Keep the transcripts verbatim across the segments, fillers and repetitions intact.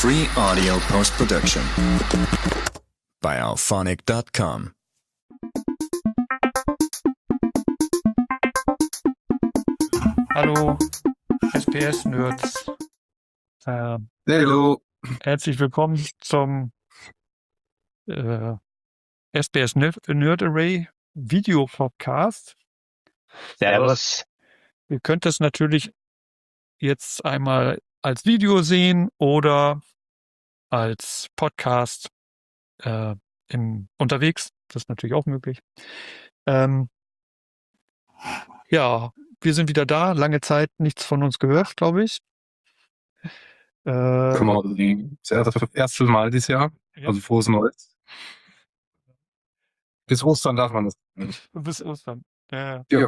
Free audio post-production by alphonic dot com. Hallo, S P S-Nerds. Äh, Hallo. herzlich willkommen zum äh, S P S Nerd, Nerd Array Video Podcast. Servus. Ihr könnt das natürlich jetzt einmal als Video sehen oder als Podcast äh, im, unterwegs. Das ist natürlich auch möglich. Ähm, ja, wir sind wieder da. Lange Zeit nichts von uns gehört, glaube ich. Äh, Können wir sagen, das erste, erste Mal dieses Jahr. Ja. Also frohes Neues. Bis Ostern darf man das nicht. bis Ostern. Ja. Ja.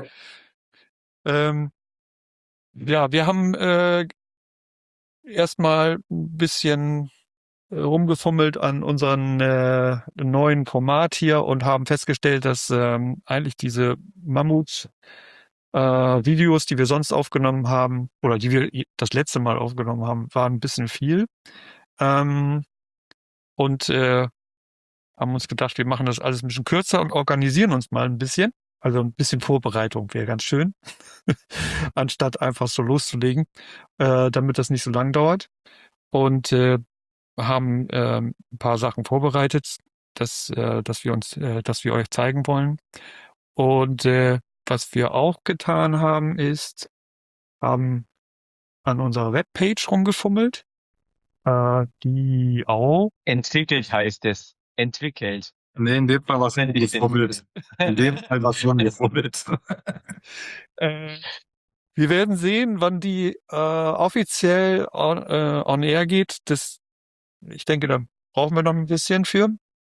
Ähm, ja, wir haben äh, erstmal ein bisschen äh, rumgefummelt an unserem äh, neuen Format hier und haben festgestellt, dass ähm, eigentlich diese Mammut äh, Videos, die wir sonst aufgenommen haben, oder die wir das letzte Mal aufgenommen haben, waren ein bisschen viel. Ähm, und äh, haben uns gedacht, wir machen das alles ein bisschen kürzer und organisieren uns mal ein bisschen. Also ein bisschen Vorbereitung wäre ganz schön, anstatt einfach so loszulegen, äh, damit das nicht so lang dauert. Und äh, haben äh, ein paar Sachen vorbereitet, dass, äh, dass wir uns, äh, dass wir euch zeigen wollen. Und äh, was wir auch getan haben, ist, haben an unserer Webpage rumgefummelt, äh, die auch Entwickelt heißt es. Entwickelt. Nee, in dem Fall war es nicht gefummelt. In dem Fall war es schon gefummelt. Äh, wir werden sehen, wann die äh, offiziell on, äh, on air geht. Das, ich denke, da brauchen wir noch ein bisschen für.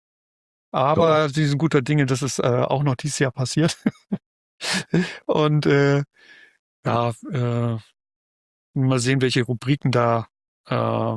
Aber sie sind guter Dinge, dass es äh, auch noch dieses Jahr passiert. Und äh, ja, äh, mal sehen, welche Rubriken da äh,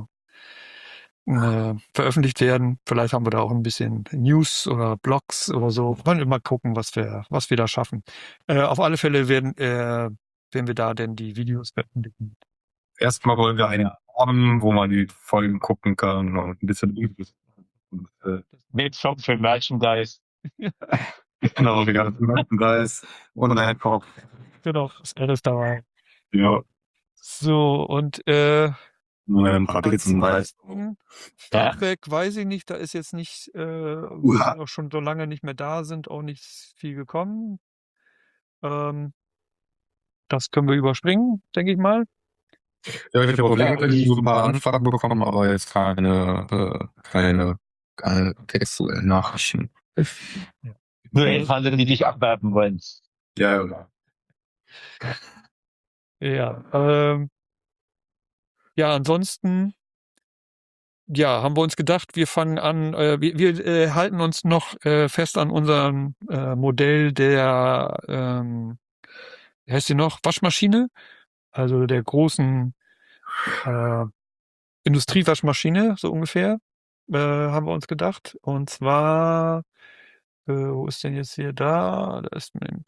äh, veröffentlicht werden. Vielleicht haben wir da auch ein bisschen News oder Blogs oder so. Wollen wir mal gucken, was wir, was wir da schaffen. Äh, auf alle Fälle werden, äh, werden wir da denn die Videos veröffentlichen. Erstmal wollen wir eine haben, wo man die Folgen gucken kann und ein bisschen und, äh, Mit Shop für Merchandise. genau, die ganzen Merchandise und einfach. Genau, ist alles dabei. Ja. So, und äh, Ähm, Radieschen weiß. Star Trek weiß ich nicht, da ist jetzt nicht, äh, wir auch schon so lange nicht mehr da sind, auch nicht viel gekommen. Ähm, das können wir überspringen, denke ich mal. Ja, ich habe auf LinkedIn so ein paar Anfragen bekommen, aber jetzt keine, äh, keine, keine textuellen Nachrichten. Nur elf andere, die dich abwerben wollen. Ja, ja. Ja, ähm, ja, ansonsten, ja, haben wir uns gedacht, wir fangen an, äh, wir, wir äh, halten uns noch äh, fest an unserem äh, Modell der, ähm, wie heißt die noch, Waschmaschine, also der großen äh, Industriewaschmaschine, so ungefähr, äh, haben wir uns gedacht. Und zwar, äh, wo ist denn jetzt hier da? Da ist mein,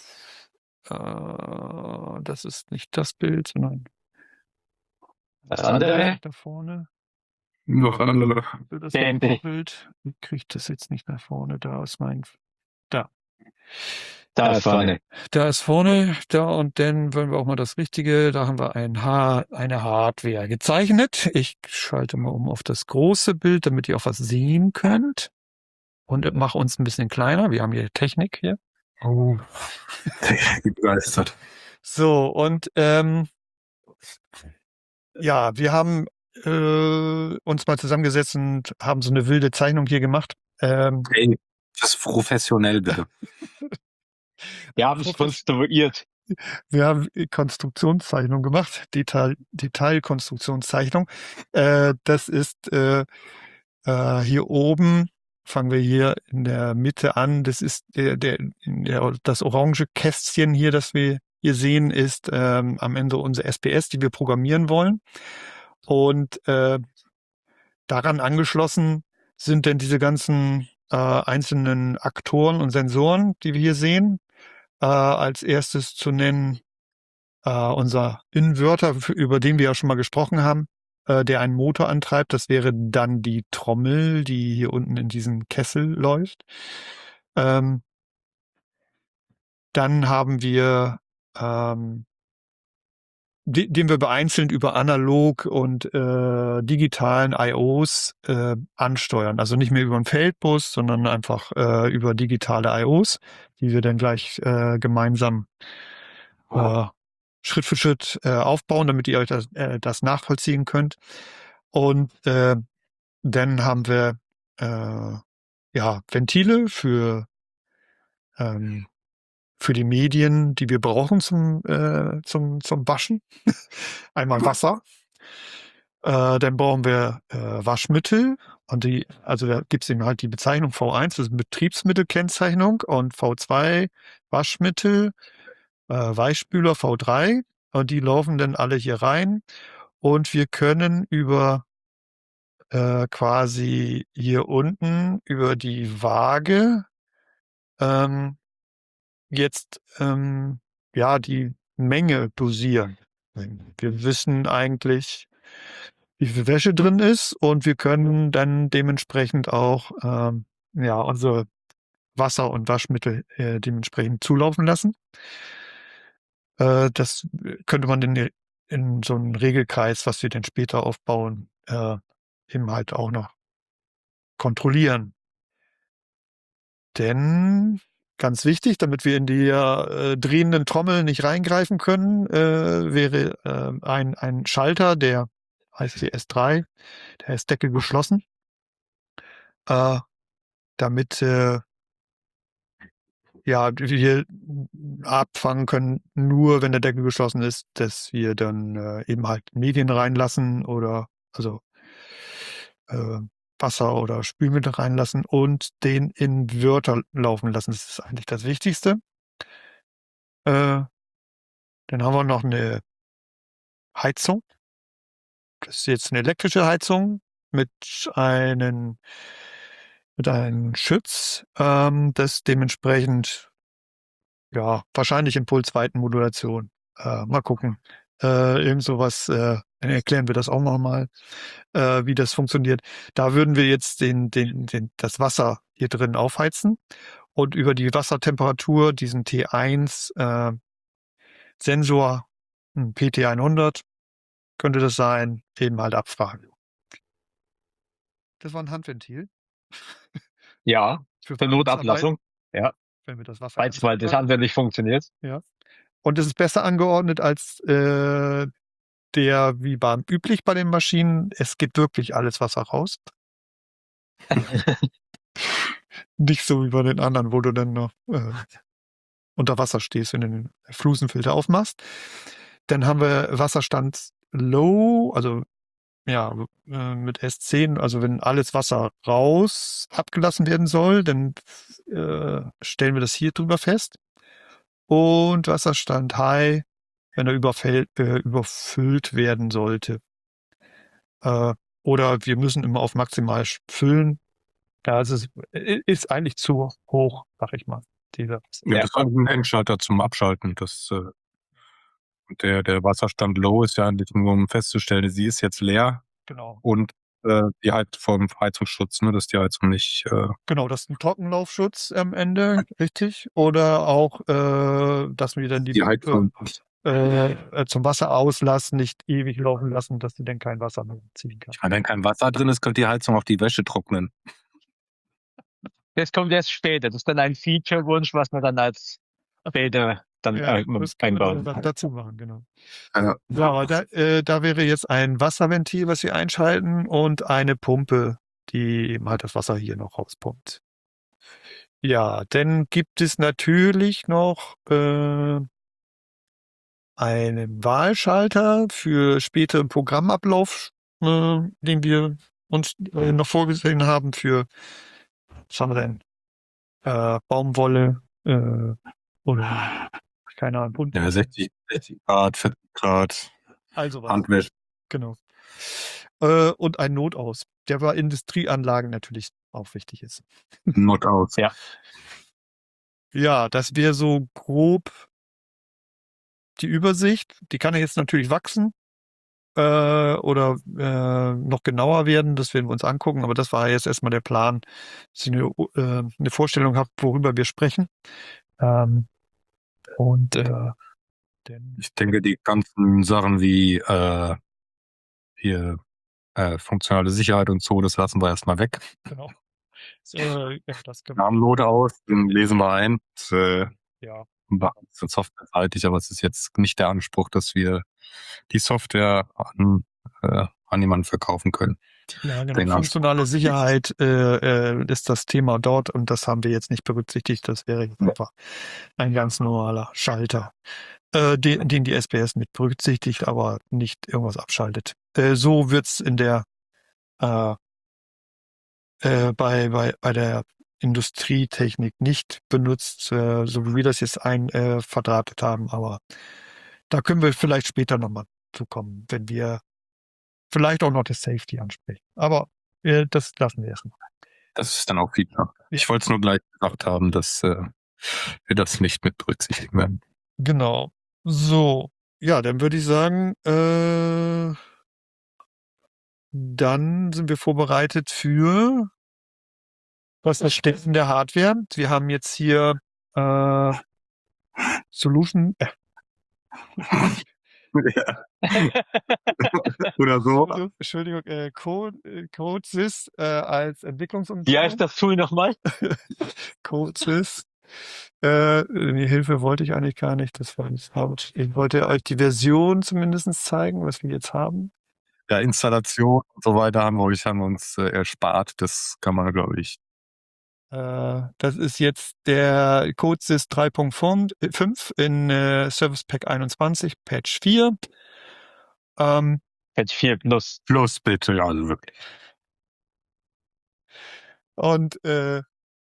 äh, das ist nicht das Bild, sondern Das andere? da vorne. Noch andere. Das Bände. Bild. Wie kriege ich das jetzt nicht nach vorne? Da ist mein. Da. Da vorne. Da ist vorne, da und dann wollen wir auch mal das Richtige. Da haben wir ein ha eine Hardware gezeichnet. Ich schalte mal um auf das große Bild, damit ihr auch was sehen könnt. Und mache uns ein bisschen kleiner. Wir haben hier Technik hier. Oh. Technik begeistert. So, und ähm, ja, wir haben äh, uns mal zusammengesetzt und haben so eine wilde Zeichnung hier gemacht. Ähm, Hey, das ist professionell, bitte. Wir haben es konstruiert. Wir haben Konstruktionszeichnung gemacht, Detail, Detailkonstruktionszeichnung. Äh, das ist äh, äh, hier oben, fangen wir hier in der Mitte an. Das ist der, der, der das orange Kästchen hier, das wir hier sehen, ist ähm, am Ende unsere S P S, die wir programmieren wollen. Und äh, daran angeschlossen sind dann diese ganzen äh, einzelnen Aktoren und Sensoren, die wir hier sehen. Äh, als erstes zu nennen äh, unser Inverter, für, über den wir ja schon mal gesprochen haben. äh, der einen Motor antreibt. Das wäre dann die Trommel, die hier unten in diesem Kessel läuft. Ähm, dann haben wir ähm, die, den wir vereinzelt über analog und äh, digitalen I Os äh, ansteuern. Also nicht mehr über einen Feldbus, sondern einfach äh, über digitale I Os, die wir dann gleich äh, gemeinsam äh, Schritt für Schritt äh, aufbauen, damit ihr euch das, äh, das nachvollziehen könnt. Und äh, dann haben wir äh, ja Ventile für ähm, für die Medien, die wir brauchen zum äh, zum zum Waschen. Einmal Wasser. Äh, dann brauchen wir äh, Waschmittel und die, also da gibt es eben halt die Bezeichnung V eins, das ist Betriebsmittelkennzeichnung, und V zwei Waschmittel, äh, Weichspüler V drei, und die laufen dann alle hier rein, und wir können über äh, quasi hier unten über die Waage ähm, jetzt ähm, ja die Menge dosieren. Wir wissen eigentlich, wie viel Wäsche drin ist, und wir können dann dementsprechend auch ähm, ja unsere Wasser und Waschmittel äh, dementsprechend zulaufen lassen. Äh, das könnte man in, in so einen Regelkreis, was wir dann später aufbauen, äh, eben halt auch noch kontrollieren. Denn ganz wichtig, damit wir in die äh, drehenden Trommel nicht reingreifen können, äh, wäre äh, ein, ein Schalter, der heißt hier S drei, der ist Deckel geschlossen, äh, damit äh, ja wir abfangen können, nur wenn der Deckel geschlossen ist, dass wir dann äh, eben halt Medien reinlassen oder also äh, Wasser oder Spülmittel reinlassen und den Inverter laufen lassen. Das ist eigentlich das Wichtigste. Äh, dann haben wir noch eine Heizung. Das ist jetzt eine elektrische Heizung mit einem mit einem Schütz, ähm, das dementsprechend ja wahrscheinlich Impulsweitenmodulation. Äh, mal gucken. Äh, irgend sowas, äh, dann erklären wir das auch nochmal, äh, wie das funktioniert. Da würden wir jetzt den, den, den, das Wasser hier drin aufheizen und über die Wassertemperatur diesen T eins äh, Sensor, ein P T hundert, könnte das sein, eben halt abfragen. Das war ein Handventil. Ja, Für zur Notablassung. Ja, wenn wir das Wasser falls mal das Handwerk nicht funktioniert. Ja. Und es ist besser angeordnet als äh, der, wie beim üblich bei den Maschinen. Es gibt wirklich alles Wasser raus. Nicht so wie bei den anderen, wo du dann noch äh, unter Wasser stehst, wenn du den Flusenfilter aufmachst. Dann haben wir Wasserstand Low, also ja, äh, mit S zehn, also wenn alles Wasser raus abgelassen werden soll, dann äh, stellen wir das hier drüber fest. Und Wasserstand High, wenn er überfällt, äh, überfüllt werden sollte. Äh, oder wir müssen immer auf maximal füllen. Ja, also es ist, ist eigentlich zu hoch, sag ich mal. Dieser. Ja, das ist ein Endschalter zum Abschalten. Das, äh, der, der Wasserstand Low ist ja eigentlich nur, um festzustellen, sie ist jetzt leer. Genau. Und äh, die halt vom Heizungsschutz, ne, dass die Heizung nicht. Äh genau, das ist ein Trockenlaufschutz am Ende, richtig. Oder auch, äh, dass wir dann die, die Heizung. Äh, äh, zum Wasserauslass nicht ewig laufen lassen, dass sie dann kein Wasser mehr ziehen kann. Ja, wenn kein Wasser drin ist, könnte die Heizung auch die Wäsche trocknen. Das kommt erst später. Das ist dann ein Feature-Wunsch, was man dann als später dann Ja, äh, das können wir einbauen. dann dazu machen, genau. Ja. Ja, aber da, äh, da wäre jetzt ein Wasserventil, was wir einschalten, und eine Pumpe, die eben halt das Wasser hier noch rauspumpt. Ja, dann gibt es natürlich noch äh, einen Wahlschalter für späteren Programmablauf, äh, den wir uns äh, noch vorgesehen haben für, was haben wir denn? Äh, Baumwolle äh, oder keine Ahnung, bunt. Ja, sechzig, sechzig Grad, vierzig Grad, Also was. Handwäsche. Genau. Äh, und ein Notaus, der bei Industrieanlagen natürlich auch wichtig ist. Not aus. Ja. Ja, das wäre so grob die Übersicht. Die kann ja jetzt natürlich wachsen. äh, oder äh, noch genauer werden. Das werden wir uns angucken. Aber das war jetzt erstmal der Plan, dass ich eine, äh, eine Vorstellung habe, worüber wir sprechen. Ähm, und äh, denn, Ich denke, die ganzen Sachen wie äh, hier äh, funktionale Sicherheit und so, das lassen wir erstmal weg. genau. So, äh, ja, das können wir, Namenlode aus, den lesen wir ein. Das, äh, ja. machen wir softwareseitig, aber es ist jetzt nicht der Anspruch, dass wir die Software an, äh, an jemanden verkaufen können. Ja, genau. Den Anspruch. Funktionale Sicherheit äh, äh, ist das Thema dort und das haben wir jetzt nicht berücksichtigt. Das wäre jetzt einfach ein ganz normaler Schalter, äh, den, den die S B S mit berücksichtigt, aber nicht irgendwas abschaltet. Äh, so wird's in der äh, äh, bei, bei, bei der Industrietechnik nicht benutzt, äh, so wie wir das jetzt ein äh, verdrahtet haben, aber da können wir vielleicht später nochmal zukommen, wenn wir vielleicht auch noch das Safety ansprechen. Aber äh, das lassen wir erstmal. Das ist dann auch Feature. Ich wollte es nur gleich gesagt haben, dass äh, wir das nicht mit berücksichtigen werden. Genau. So, ja, dann würde ich sagen, äh, dann sind wir vorbereitet für das Erstellen der Hardware. Wir haben jetzt hier äh, Solution. Äh, Oder so. Entschuldigung, Entschuldigung, äh, Code, äh, CodeSys äh, als Wie Entwicklungsumgebung. heißt das Tool nochmal? CodeSys. Äh, die Hilfe wollte ich eigentlich gar nicht. Das war das Haupt. Ich wollte euch die Version zumindest zeigen, was wir jetzt haben. Ja, Installation und so weiter haben wir, euch, haben wir uns äh, erspart. Das kann man, glaube ich. Äh, das ist jetzt der CodeSys drei Punkt fünf in äh, Service Pack einundzwanzig, Patch vier. Ähm, Patch vier plus. Plus bitte, ja, also wirklich. und äh,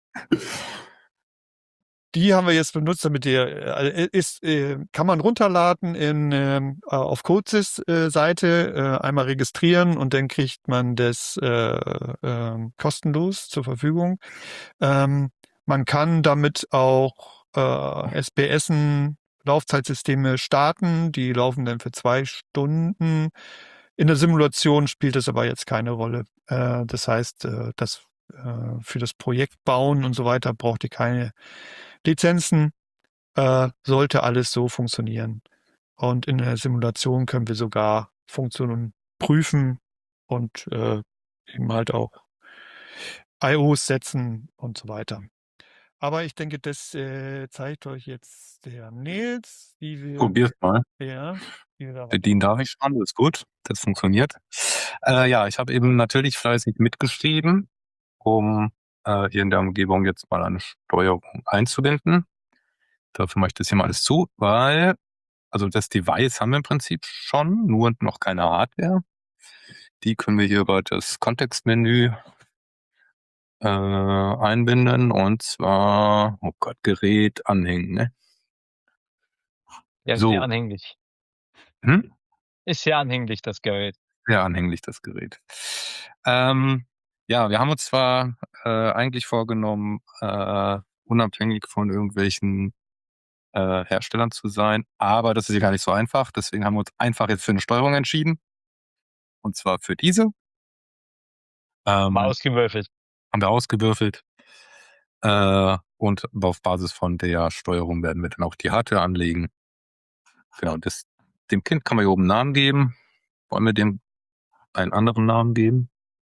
die haben wir jetzt benutzt, damit der äh, ist, äh, kann man runterladen in, ähm, auf CodeSys äh, Seite, äh, einmal registrieren und dann kriegt man das äh, äh, kostenlos zur Verfügung. Ähm, man kann damit auch äh, S B S-en Laufzeitsysteme starten, die laufen dann für zwei Stunden. In der Simulation spielt das aber jetzt keine Rolle. Äh, das heißt, äh, das äh, für das Projekt bauen und so weiter braucht ihr keine Lizenzen, äh, sollte alles so funktionieren. Und in der Simulation können wir sogar Funktionen prüfen und äh, eben halt auch I Os setzen und so weiter. Aber ich denke, das äh, zeigt euch jetzt der Nils, wie wir, Probier's mal. ja, wie wir da Bedienen darf ich schon, das ist gut. Das funktioniert. Äh, ja, ich habe eben natürlich fleißig mitgeschrieben, um äh, hier in der Umgebung jetzt mal eine Steuerung einzubinden. Dafür mache ich das hier mal alles zu, weil, also das Device haben wir im Prinzip schon, nur noch keine Hardware. Die können wir hier über das Kontextmenü äh, einbinden und zwar, oh Gott, Gerät anhängen, ne? Ja, So. sehr anhänglich. Hm? Ist sehr anhänglich, das Gerät. Sehr anhänglich, das Gerät. Ähm, ja, wir haben uns zwar äh, eigentlich vorgenommen, äh, unabhängig von irgendwelchen äh, Herstellern zu sein, aber das ist ja gar nicht so einfach. Deswegen haben wir uns einfach jetzt für eine Steuerung entschieden. Und zwar für diese. Ähm, Mal ausgewürfelt. haben wir ausgewürfelt. Äh, und auf Basis von der Steuerung werden wir dann auch die Hardware anlegen. Genau, das, dem Kind kann man hier oben einen Namen geben. Wollen wir dem einen anderen Namen geben?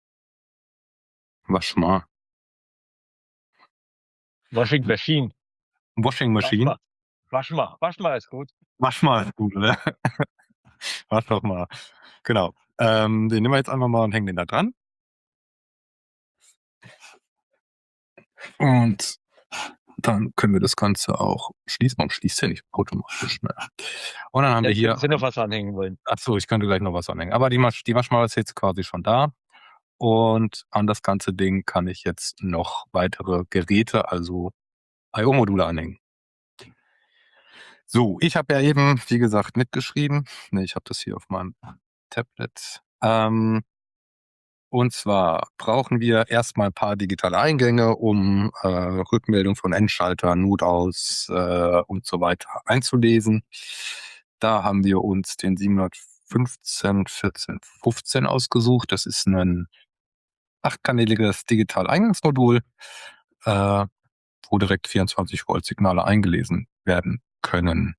Wasch mal. Washing Machine. Washing Machine. Wasch mal. Wasch mal ist gut. Wasch mal ist gut, oder? Wasch doch mal. Genau. Ähm, den nehmen wir jetzt einfach mal und hängen den da dran. Und dann können wir das Ganze auch schließen. Warum schließt der nicht automatisch? Ne? Und dann haben Ja, wir hier. Sie noch was anhängen wollen. Ach so, ich könnte gleich noch was anhängen. Aber die, Masch die Waschmaler ist jetzt quasi schon da. Und an das ganze Ding kann ich jetzt noch weitere Geräte, also I O-Module anhängen. So, ich habe ja eben, wie gesagt, mitgeschrieben. Ne, ich habe das hier auf meinem Tablet. Ähm, und zwar brauchen wir erstmal ein paar digitale Eingänge, um äh, Rückmeldung von Endschalter, Nut aus äh, und so weiter einzulesen. Da haben wir uns den fünfzehn, vierzehn, fünfzehn ausgesucht. Das ist ein achtkanäliges Digital-Eingangsmodul, äh, wo direkt vierundzwanzig Volt Signale eingelesen werden können.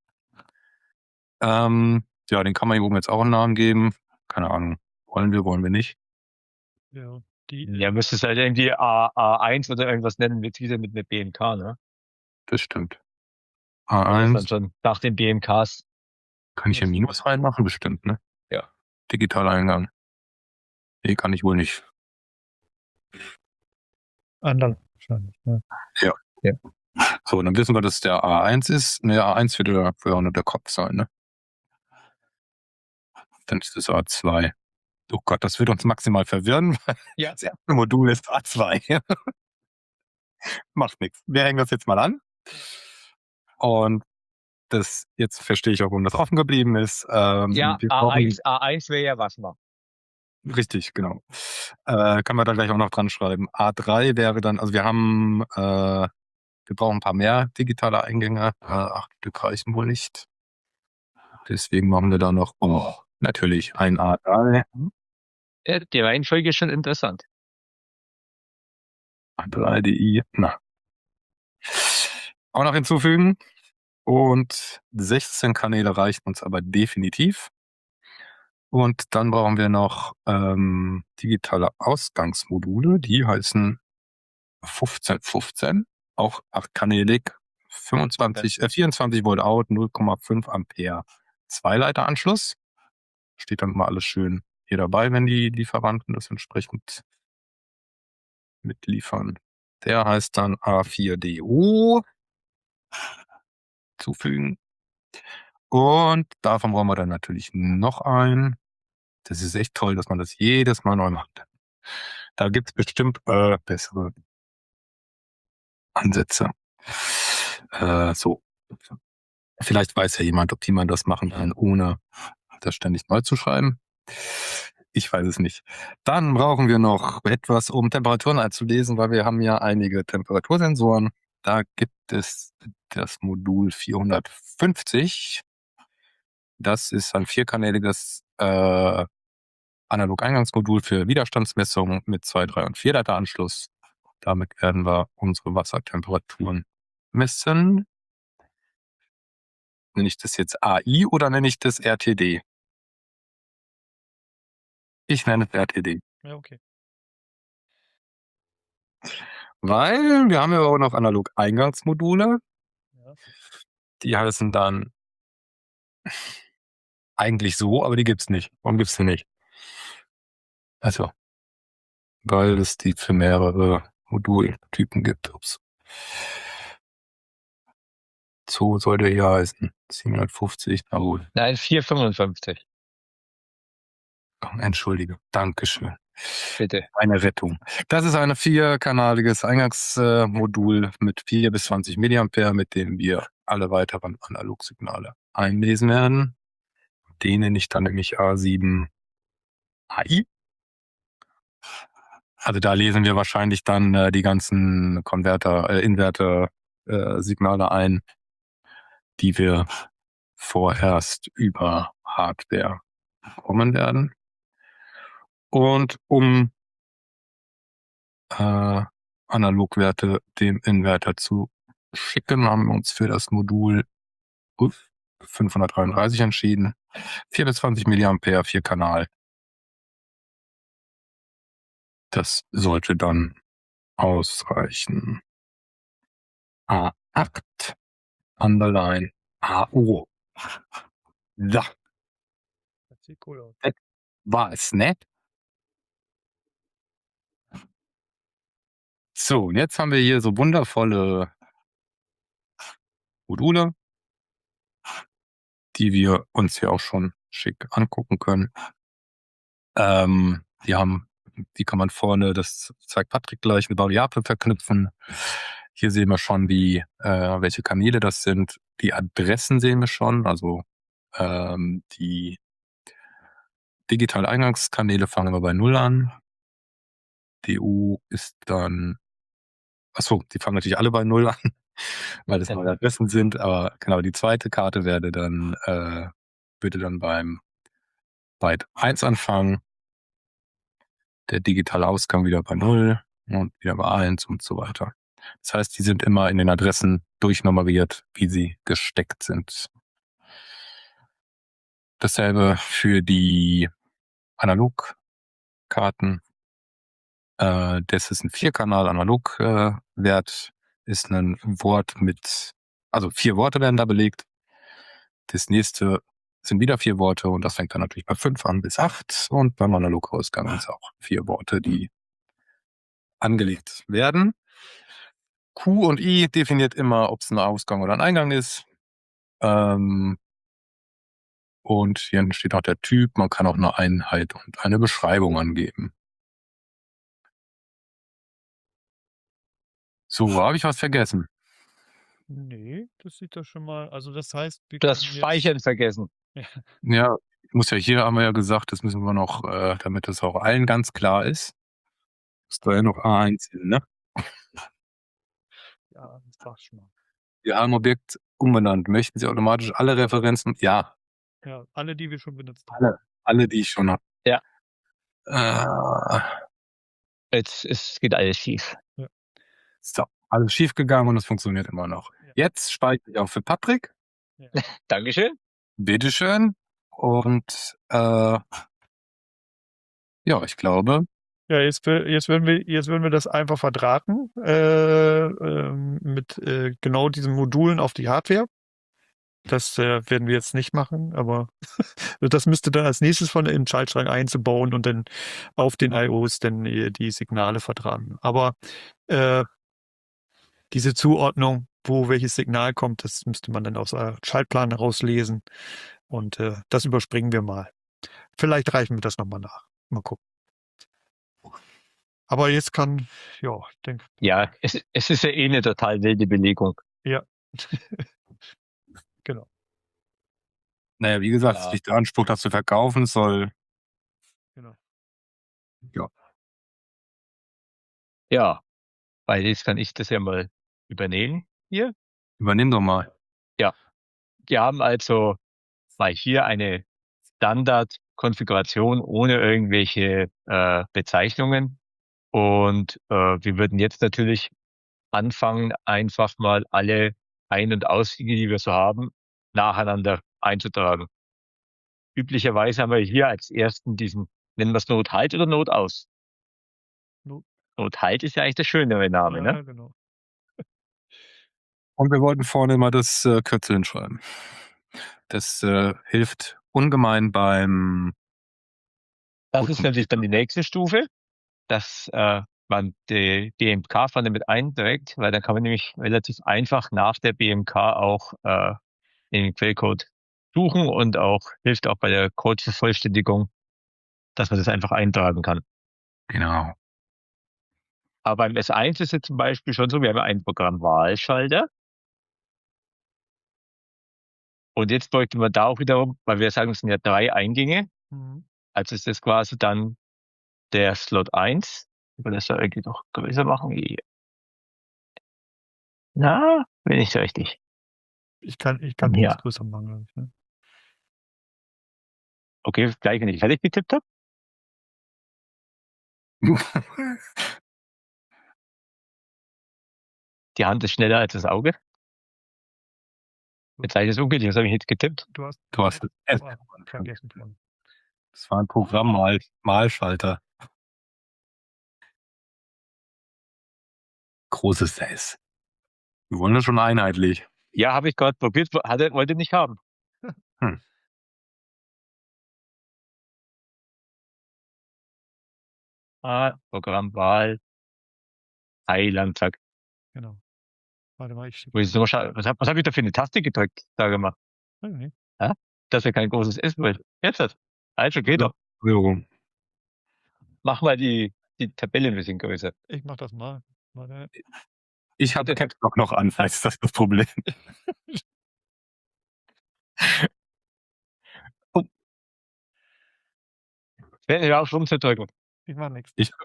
Ähm, ja, den kann man hier oben jetzt auch einen Namen geben. Keine Ahnung. Wollen wir, wollen wir nicht. Ja, die, Ja, müsstest halt irgendwie A, A1 oder irgendwas nennen mit wieder mit einer B M K, ne? Das stimmt. Das ist dann A eins, schon nach den B M Ks. kann ich hier Minus reinmachen? Bestimmt, ne? Ja. Digitaler Eingang. Nee, kann ich wohl nicht. anderen wahrscheinlich. Ne? So, dann wissen wir, dass der A eins ist. Ne, A eins wird ja wird ja auch nur der Kopf sein, ne? Dann ist das A zwei. Oh Gott, das wird uns maximal verwirren, weil Ja. das erste Modul ist A zwei. Macht nichts. Wir hängen das jetzt mal an. Und das, jetzt verstehe ich auch, warum das offen geblieben ist. Ähm, Ja, wir brauchen, A1, A eins wäre ja was noch. richtig, genau. Äh, kann man da gleich auch noch dran schreiben. A drei wäre dann, also wir haben, äh, wir brauchen ein paar mehr digitale Eingänge. Äh, acht Stück reichen wohl nicht. Deswegen machen wir da noch, oh, natürlich ein A drei. Ja, die Reihenfolge ist schon interessant. A drei D I, na. Auch noch hinzufügen. Und sechzehn Kanäle reichen uns aber definitiv. Und dann brauchen wir noch ähm, digitale Ausgangsmodule, die heißen fünfzehn fünfzehn, auch achtkanälig, fünfundzwanzig, äh, vierundzwanzig Volt out, null Komma fünf Ampere. Zweileiteranschluss. Steht dann immer alles schön hier dabei, wenn die Lieferanten das entsprechend mitliefern. Der heißt dann A vier D O. Zufügen. Und davon brauchen wir dann natürlich noch einen. Das ist echt toll, dass man das jedes Mal neu macht. Da gibt es bestimmt äh, bessere Ansätze. Äh, so. Vielleicht weiß ja jemand, ob jemand das machen kann, ohne das ständig neu zu schreiben. Ich weiß es nicht. Dann brauchen wir noch etwas, um Temperaturen einzulesen, weil wir haben ja einige Temperatursensoren. Da gibt es das Modul vierhundertfünfzig. Das ist ein vierkanäliges äh, Analog-Eingangsmodul für Widerstandsmessungen mit zwei, drei und vier Leiteranschluss. Damit werden wir unsere Wassertemperaturen messen. Nenne ich das jetzt A I oder nenne ich das R T D? Ich nenne es R T D. Ja, okay. Weil wir haben ja auch noch Analog-Eingangsmodule. Ja. Die heißen dann eigentlich so, aber die gibt's nicht. Warum gibt's die nicht? Also, weil es die für mehrere Modultypen gibt. Ups. So sollte ja heißen. siebenhundertfünfzig, na gut. Nein, vierhundertfünfundfünfzig. Entschuldige. Dankeschön. Bitte. Eine Rettung. Das ist ein vierkanaliges Eingangsmodul mit vier bis zwanzig Milliampere, mit dem wir alle weiteren Analogsignale einlesen werden. Den nenne ich dann nämlich A sieben A I. Also da lesen wir wahrscheinlich dann äh, die ganzen Konverter, äh, Inverter, äh, Signale ein, die wir vorerst über Hardware bekommen werden. Und um äh, Analogwerte dem Inverter zu schicken, haben wir uns für das Modul fünfhundertdreiunddreißig entschieden. vier bis zwanzig Milliampere, vier Kanal. Das sollte dann ausreichen. A acht, Underline, A O. Da Das sieht cool aus. war es, ne? So, und jetzt haben wir hier so wundervolle Module, die wir uns hier auch schon schick angucken können. Ähm, die haben, die kann man vorne, das zeigt Patrick gleich, eine Variable verknüpfen. Hier sehen wir schon, wie, äh, welche Kanäle das sind. Die Adressen sehen wir schon, also ähm, die digitale Eingangskanäle fangen wir bei null an. D U ist dann, achso, die fangen natürlich alle bei null an, weil das neue Adressen sind, aber genau, die zweite Karte werde dann, äh, würde dann beim Byte eins anfangen, der digitale Ausgang wieder bei null und wieder bei eins und so weiter. Das heißt, die sind immer in den Adressen durchnummeriert, wie sie gesteckt sind. Dasselbe für die Analogkarten. Äh, das ist ein Vierkanal-Analog-Wert, äh, ist ein Wort mit, also vier Worte werden da belegt. Das nächste sind wieder vier Worte und das fängt dann natürlich bei fünf an bis acht und beim Analogausgang sind es auch vier Worte, die angelegt werden. Q und I definiert immer, ob es ein Ausgang oder ein Eingang ist. Ähm, und hier steht noch der Typ. Man kann auch eine Einheit und eine Beschreibung angeben. So, habe ich was vergessen? Nee, das sieht doch schon mal. Also das heißt, wir Du hast können jetzt- Speichern vergessen. Ja, ich muss ja hier, haben wir ja gesagt, das müssen wir noch, äh, damit es auch allen ganz klar ist. Muss da ja noch A eins hin, ne? Ja, das sag schon mal. Wir haben Objekt umbenannt. Möchten Sie automatisch alle Referenzen? Ja, Ja, alle, die wir schon benutzt haben. alle. Alle, die ich schon habe. Ja. Äh, Jetzt es geht alles schief. so, alles schief gegangen und es funktioniert immer noch. Ja. Jetzt speichere ich auch für Patrick. Dankeschön. Bitteschön. Und äh, ja, ich glaube, Ja, jetzt, will- jetzt, würden wir, jetzt würden wir das einfach verdrahten äh, ähm, mit äh, genau diesen Modulen auf die Hardware. Das äh, werden wir jetzt nicht machen, aber das müsste dann als nächstes von im Schaltschrank einzubauen und dann auf den I Os dann äh, die Signale verdrahten. Aber äh, diese Zuordnung, wo welches Signal kommt, das müsste man dann aus der Schaltplan herauslesen. Und äh, das überspringen wir mal. Vielleicht reichen wir das nochmal nach. Mal gucken. Aber jetzt kann, ja, ich denke, Ja, es, es ist ja eh eine total wilde Belegung. genau. naja, wie gesagt, Ja. es ist nicht der Anspruch, das zu verkaufen, es soll. genau. Ja, weil jetzt kann ich das ja mal übernehmen hier. Übernimm doch mal. Wir haben also mal hier eine Standard-Konfiguration ohne irgendwelche äh, Bezeichnungen. Und äh, wir würden jetzt natürlich anfangen, einfach mal alle Ein- und Ausgänge, die wir so haben, nacheinander einzutragen. Üblicherweise haben wir hier als ersten diesen, nennen wir es Not-Halt oder Not-Aus? Not- Not-Halt ist ja eigentlich der schönere Name, Ja, ne? genau. Und wir wollten vorne mal das äh, Kürzel hinschreiben. Das äh, hilft ungemein beim. Das Gut, ist natürlich dann die nächste Stufe, dass äh, man die B M K-Pfanne mit einträgt, weil dann kann man nämlich relativ einfach nach der B M K auch äh, den Quellcode suchen und auch hilft auch bei der Codevervollständigung, dass man das einfach eintragen kann. Genau. Aber beim S eins ist es zum Beispiel schon so, wir haben ja einen Programmwahlschalter. Und jetzt bräuchte man da auch wiederum, weil wir sagen, es sind ja drei Eingänge, Mhm. also ist das quasi dann der Slot eins. Ich will das da irgendwie noch größer machen. Na, bin ich so richtig. Ich kann, ich kann Ja. das größer machen, glaube ich. Ne? Okay, gleich, wenn ich fertig getippt habe. Die Hand ist schneller als das Auge. Jetzt sage ich es ungültig, was habe ich jetzt getippt? Du hast, Du hast das es vergessen von. Das war ein Programm-Malschalter. Großes S. Wir wollen das schon einheitlich. Ja, habe ich gerade probiert, hatte, wollte nicht haben. Hm. Ah, Programmwahl. Heiland, zack. Genau. Warte mal, ich schicke. Muss ich noch mal schauen. Was habe was hab ich da für eine Taste gedrückt? Sage mal. Nee, Dass er kein großes S will. Jetzt hat. Also geht Ja. doch. Berührung. Mach mal die, die Tabelle ein bisschen größer. ich mach das mal. Warte. Ich habe Caps Lock noch an, vielleicht ist das das Problem. Wenn ihr auch rumzudrücken. Ich mach nichts. Ich,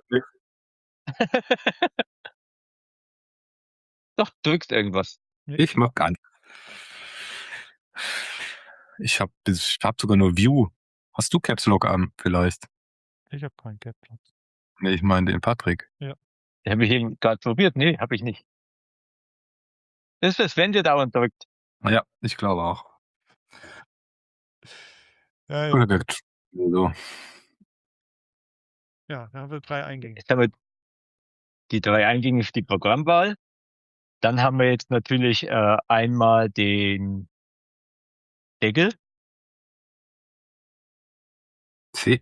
Doch, drückst irgendwas. ich mach gar nicht. Ich habe ich hab sogar nur View Hast du Caps Lock an, vielleicht? Ich habe keinen Cap Lock. Nee, ich meine den Patrick. Den habe ich eben gerade probiert. Nee, habe ich nicht. Das ist das, wenn der dauernd drückt. Ja, ich glaube auch. Ja, Oder der so. Ja, da haben wir drei Eingänge. Jetzt haben wir die drei Eingänge für die Programmwahl. Dann haben wir jetzt natürlich äh, einmal den Deckel. C.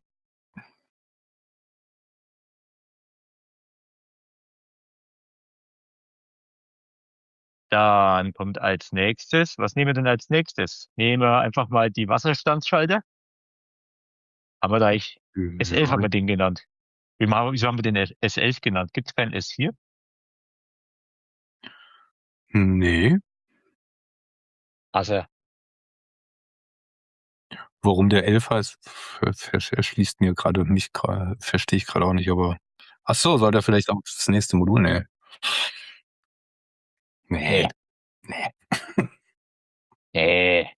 Dann kommt als nächstes, was nehmen wir denn als nächstes? Nehmen wir einfach mal die Wasserstandsschalter. Haben wir da ich, S elf haben wir den genannt. Wie machen, wieso haben wir den S elf genannt? Gibt es kein S hier? Nee. Also, Warum der elf heißt, ver- ver- erschließt mir gerade nicht, gra- verstehe ich gerade auch nicht, aber. Ach so, soll der vielleicht auch das nächste Modul? Nee. Nee. Nee. äh,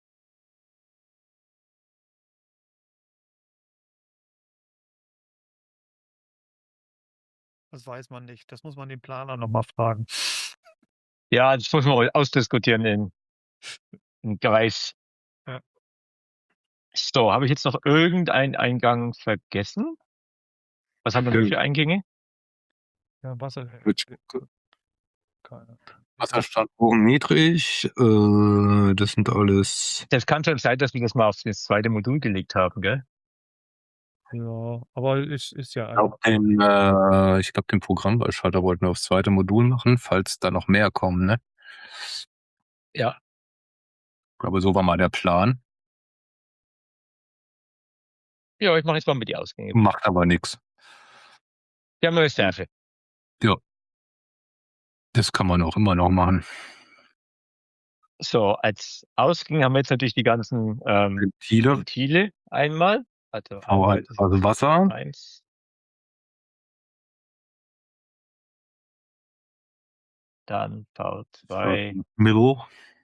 Das weiß man nicht. Das muss man den Planer nochmal fragen. ja, das muss man mal ausdiskutieren in, in Kreis. Ja. So, habe ich jetzt noch irgendeinen Eingang vergessen? Was haben wir noch Ja. für Eingänge? Ja, Wasser. Wird- Keine. Wasserstand hoch niedrig, äh, das sind alles. Das kann schon sein, dass wir das mal auf das zweite Modul gelegt haben, gell? Ja, aber es ist ja Ich glaube, den, äh, ich glaub, den Programmwahlschalter wollten wir aufs zweite Modul machen, falls da noch mehr kommen, ne? Ja. Ich glaube, so war mal der Plan. Ja, ich mache jetzt mal mit die Ausgänge. Macht aber nichts. Wir haben eine Reserve. Das kann man auch immer noch machen. So, als Ausgang haben wir jetzt natürlich die ganzen ähm, Ventile, Ventile einmal. Also, V eins, also Wasser. eins. Dann V zwei. Middle.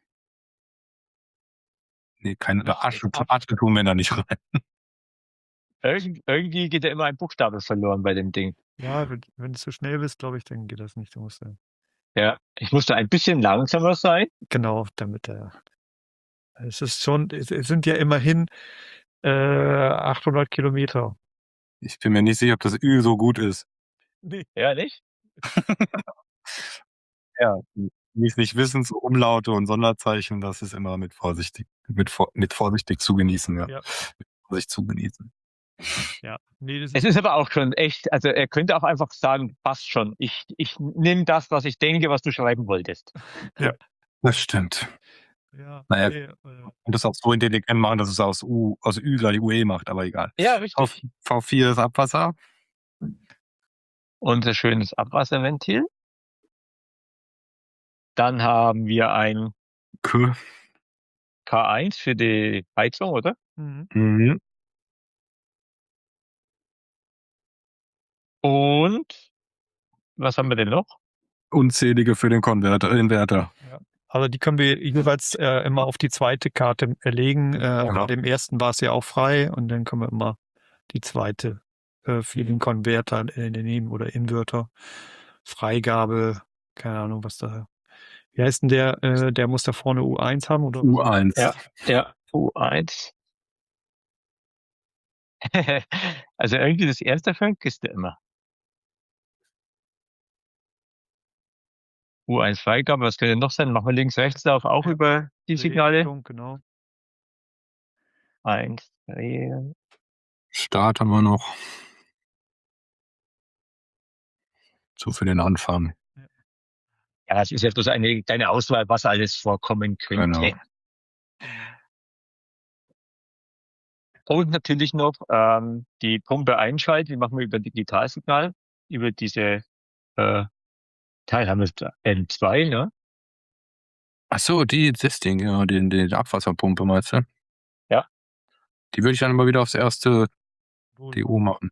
Nee, keine Nicht Asche, ab. Asche tun wir da nicht rein. Irgend, irgendwie geht ja immer ein Buchstabe verloren bei dem Ding. Ja, wenn, wenn du zu schnell bist, glaube ich, dann geht das nicht. Du musst ja, Ja, ich musste ein bisschen langsamer sein. genau, damit der. Es ist schon, es es sind ja immerhin äh, achthundert Kilometer. Ich bin mir nicht sicher, ob das Ü so gut ist. Nee. Ja, nicht? Ja, nicht, nicht wissen, so Umlaute und Sonderzeichen, das ist immer mit vorsichtig, mit, vor- mit vorsichtig zu genießen, ja. Ja. Mit Vorsicht zu genießen. Ja, nee, das Es ist, ist aber auch schon echt, also er könnte auch einfach sagen, passt schon. Ich, ich nehme das, was ich denke, was du schreiben wolltest. Das stimmt. ja, Naja, nee, äh, Und das auch so intelligent machen, dass es aus U, aus Ü gleich U E macht, aber egal. Ja, V, richtig. V vier ist Abwasser. Unser schönes Abwasserventil. Dann haben wir ein K. K eins für die Heizung, oder? mhm. Mhm. Und was haben wir denn noch? Unzählige für den Konverter, Inverter. Also die können wir jeweils äh, immer auf die zweite Karte erlegen. Äh, Genau. Bei dem ersten war es ja auch frei und dann können wir immer die zweite äh, für den Konverter äh, nehmen oder Inverter. Freigabe, keine Ahnung, was da. Wie heißt denn der? Äh, der muss da vorne U eins haben oder? U eins. Ja, ja, U eins. Also irgendwie das erste vergisst du immer. U eins Freigabe, was könnte noch sein? Machen wir links, rechts Lauf auch Ja. über die Signale. Richtung, genau. Eins, drei. Start haben wir noch. So für den Anfang. Ja, es ist ja bloß eine kleine Auswahl, was alles vorkommen könnte. Genau. Und natürlich noch ähm, die Pumpe einschalten, die machen wir über Digitalsignal, über diese äh, Teil haben wir N zwei, ne? Ach so, die, das Ding, ja, die, die Abwasserpumpe meinst du? Ja. Die würde ich dann immer wieder aufs erste D U machen.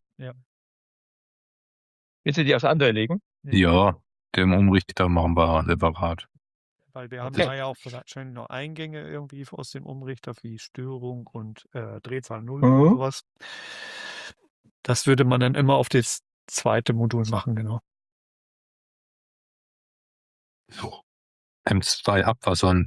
Willst du die aufs andere legen? Nee. Ja, den Umrichter machen wir separat. Weil wir haben Okay. da ja auch wahrscheinlich noch Eingänge irgendwie aus dem Umrichter wie Störung und äh, Drehzahl null Mhm. oder sowas. Das würde man dann immer auf das zweite Modul machen, genau. So. M zwei Abwassern.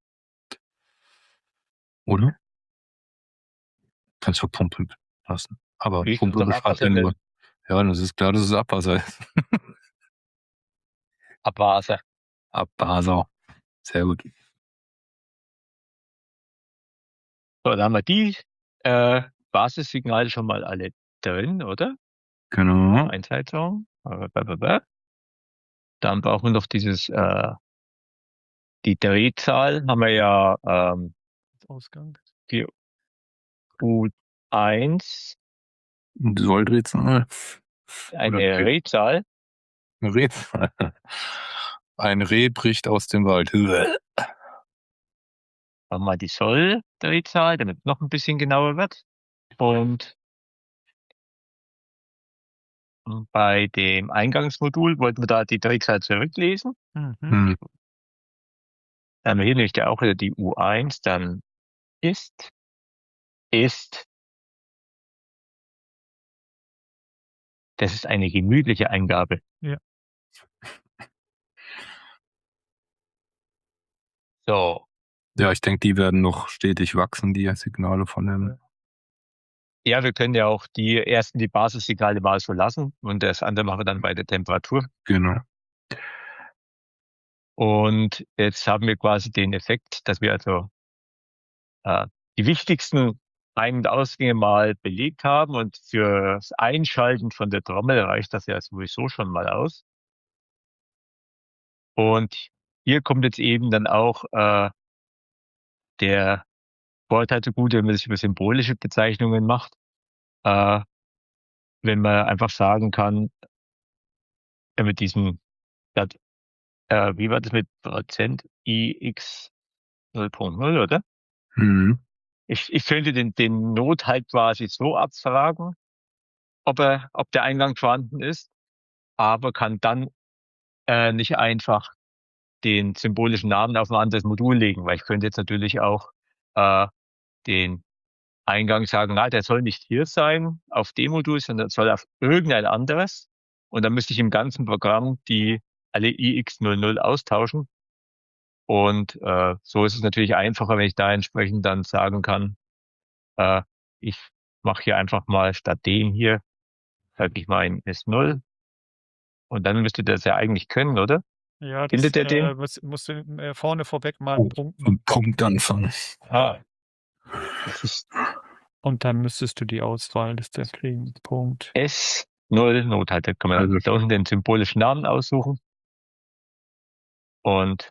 Oder? Kannst du pumpen lassen. Aber Wie ist Pumpe unser beschreibt ja Abwasser nur. Ja, das ist klar, dass es Abwasser ist. Abwasser. Abwasser. Sehr gut. So, dann haben wir die äh, Basissignale schon mal alle drin, oder? Genau. Einschaltung. Dann brauchen wir noch dieses, äh, die Drehzahl haben wir ja ähm, Ausgang. die U eins, Solldrehzahl. eine Oder Dreh- Drehzahl. Drehzahl. Ein Reh bricht aus dem Wald. Machen wir die Soll-Drehzahl, damit es noch ein bisschen genauer wird. Und bei dem Eingangsmodul wollten wir da die Drehzahl zurücklesen. Mhm. Hm. Dann haben wir hier nämlich auch wieder die U eins, dann ist, ist. Das ist eine gemütliche Eingabe. Ja. So. Ja, ich denke, die werden noch stetig wachsen, die Signale von dem. Ja, wir können ja auch die ersten, die Basissignale mal so lassen und das andere machen wir dann bei der Temperatur. Genau. Und jetzt haben wir quasi den Effekt, dass wir also äh, die wichtigsten Ein- und Ausgänge mal belegt haben und fürs Einschalten von der Trommel reicht das ja sowieso schon mal aus. Und hier kommt jetzt eben dann auch äh, der Vorteil zugute, wenn man sich über symbolische Bezeichnungen macht, äh, wenn man einfach sagen kann, äh, mit diesem, das, äh, wie war das mit Prozent I X null Punkt null, oder? Mhm. Ich, ich könnte den, den Not halt quasi so abfragen, ob er, ob der Eingang vorhanden ist, aber kann dann äh, nicht einfach den symbolischen Namen auf ein anderes Modul legen, weil ich könnte jetzt natürlich auch äh, den Eingang sagen, na, der soll nicht hier sein auf dem Modul, sondern soll auf irgendein anderes. Und dann müsste ich im ganzen Programm die alle I X null null austauschen. Und äh, so ist es natürlich einfacher, wenn ich da entsprechend dann sagen kann, äh, ich mache hier einfach mal statt dem hier, sage ich mal ein S null. Und dann müsste das ja eigentlich können, oder? Ja, das Findet er äh, den? muss, musst du äh, vorne vorweg mal Oh, punkten. und Punkt anfangen. Ah. Das ist Und dann müsstest du die Auswahlliste kriegen. Punkt. S null Nothalter. Kann man Also- da unten den symbolischen Namen aussuchen. Und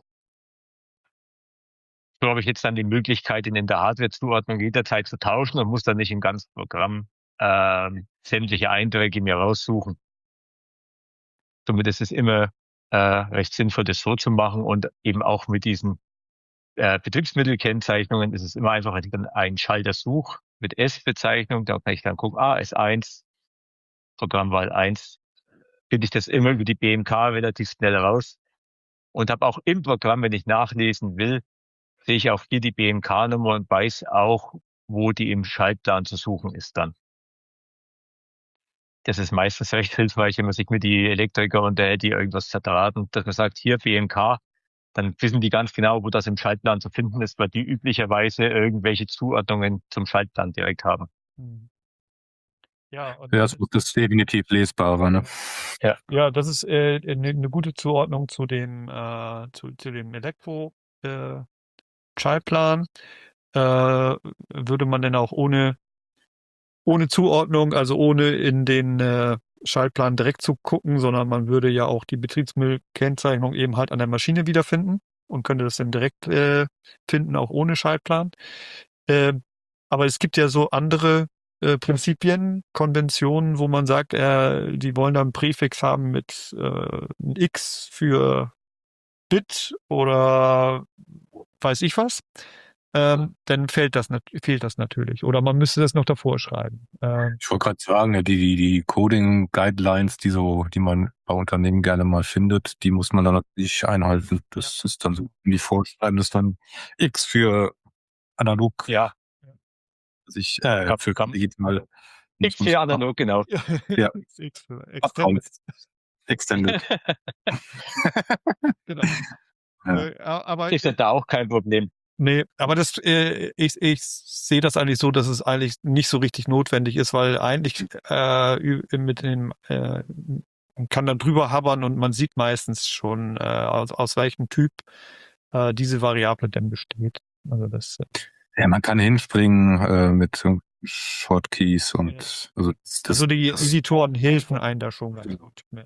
so habe ich jetzt dann die Möglichkeit, ihn in der Hardware-Zuordnung jederzeit zu tauschen und muss dann nicht im ganzen Programm ähm, sämtliche Einträge mir raussuchen. Somit ist es immer äh, recht sinnvoll, das so zu machen und eben auch mit diesen äh, Betriebsmittelkennzeichnungen ist es immer einfacher, dann einen Schalter such mit S-Bezeichnung, da kann ich dann gucken, ah, S eins, Programmwahl eins, finde ich das immer über die B M K relativ schnell raus und habe auch im Programm, wenn ich nachlesen will, sehe ich auch hier die B M K-Nummer und weiß auch, wo die im Schaltplan zu suchen ist dann. Das ist meistens recht hilfreich, wenn man sich mit die Elektriker unterhält, die irgendwas zerdrahten, dass man sagt, hier B M K, dann wissen die ganz genau, wo das im Schaltplan zu finden ist, weil die üblicherweise irgendwelche Zuordnungen zum Schaltplan direkt haben. Hm. Ja, und Ja, das es ist definitiv lesbarer, ne? Ja, das ist äh, eine ne gute Zuordnung zu dem, äh, zu, zu dem Elektro äh, Schaltplan. Äh, würde man denn auch ohne, ohne Zuordnung, also ohne in den äh, Schaltplan direkt zu gucken, sondern man würde ja auch die Betriebsmittelkennzeichnung eben halt an der Maschine wiederfinden und könnte das dann direkt äh, finden, auch ohne Schaltplan. Äh, aber es gibt ja so andere äh, Prinzipien, Konventionen, wo man sagt, äh, die wollen da einen Präfix haben mit äh, ein X für Bit oder weiß ich was. ähm, dann fällt das, nat- fehlt das natürlich. Oder man müsste das noch davor schreiben. Ähm, Ich wollte gerade sagen, ne, die, die, die Coding-Guidelines, die so, die man bei Unternehmen gerne mal findet, die muss man dann natürlich einhalten. Das ist dann so, wie vorschreiben, das ist dann X für analog, Ja, sich, äh, kann, für kann, digital. X für analog, genau. Ja. X für Abtraum. Extended. Extended. Genau. Ja. Äh, aber Ist ja da auch kein Problem. nee, aber das, äh, ich, ich sehe das eigentlich so, dass es eigentlich nicht so richtig notwendig ist, weil eigentlich äh, ü- mit dem äh, man kann dann drüber habern und man sieht meistens schon, äh, aus, aus welchem Typ äh, diese Variable denn besteht. Also das, äh, Ja, man kann hinspringen äh, mit so Shortkeys und Ja. also das, das, also die das, Editoren helfen einem da schon ganz gut. Ja.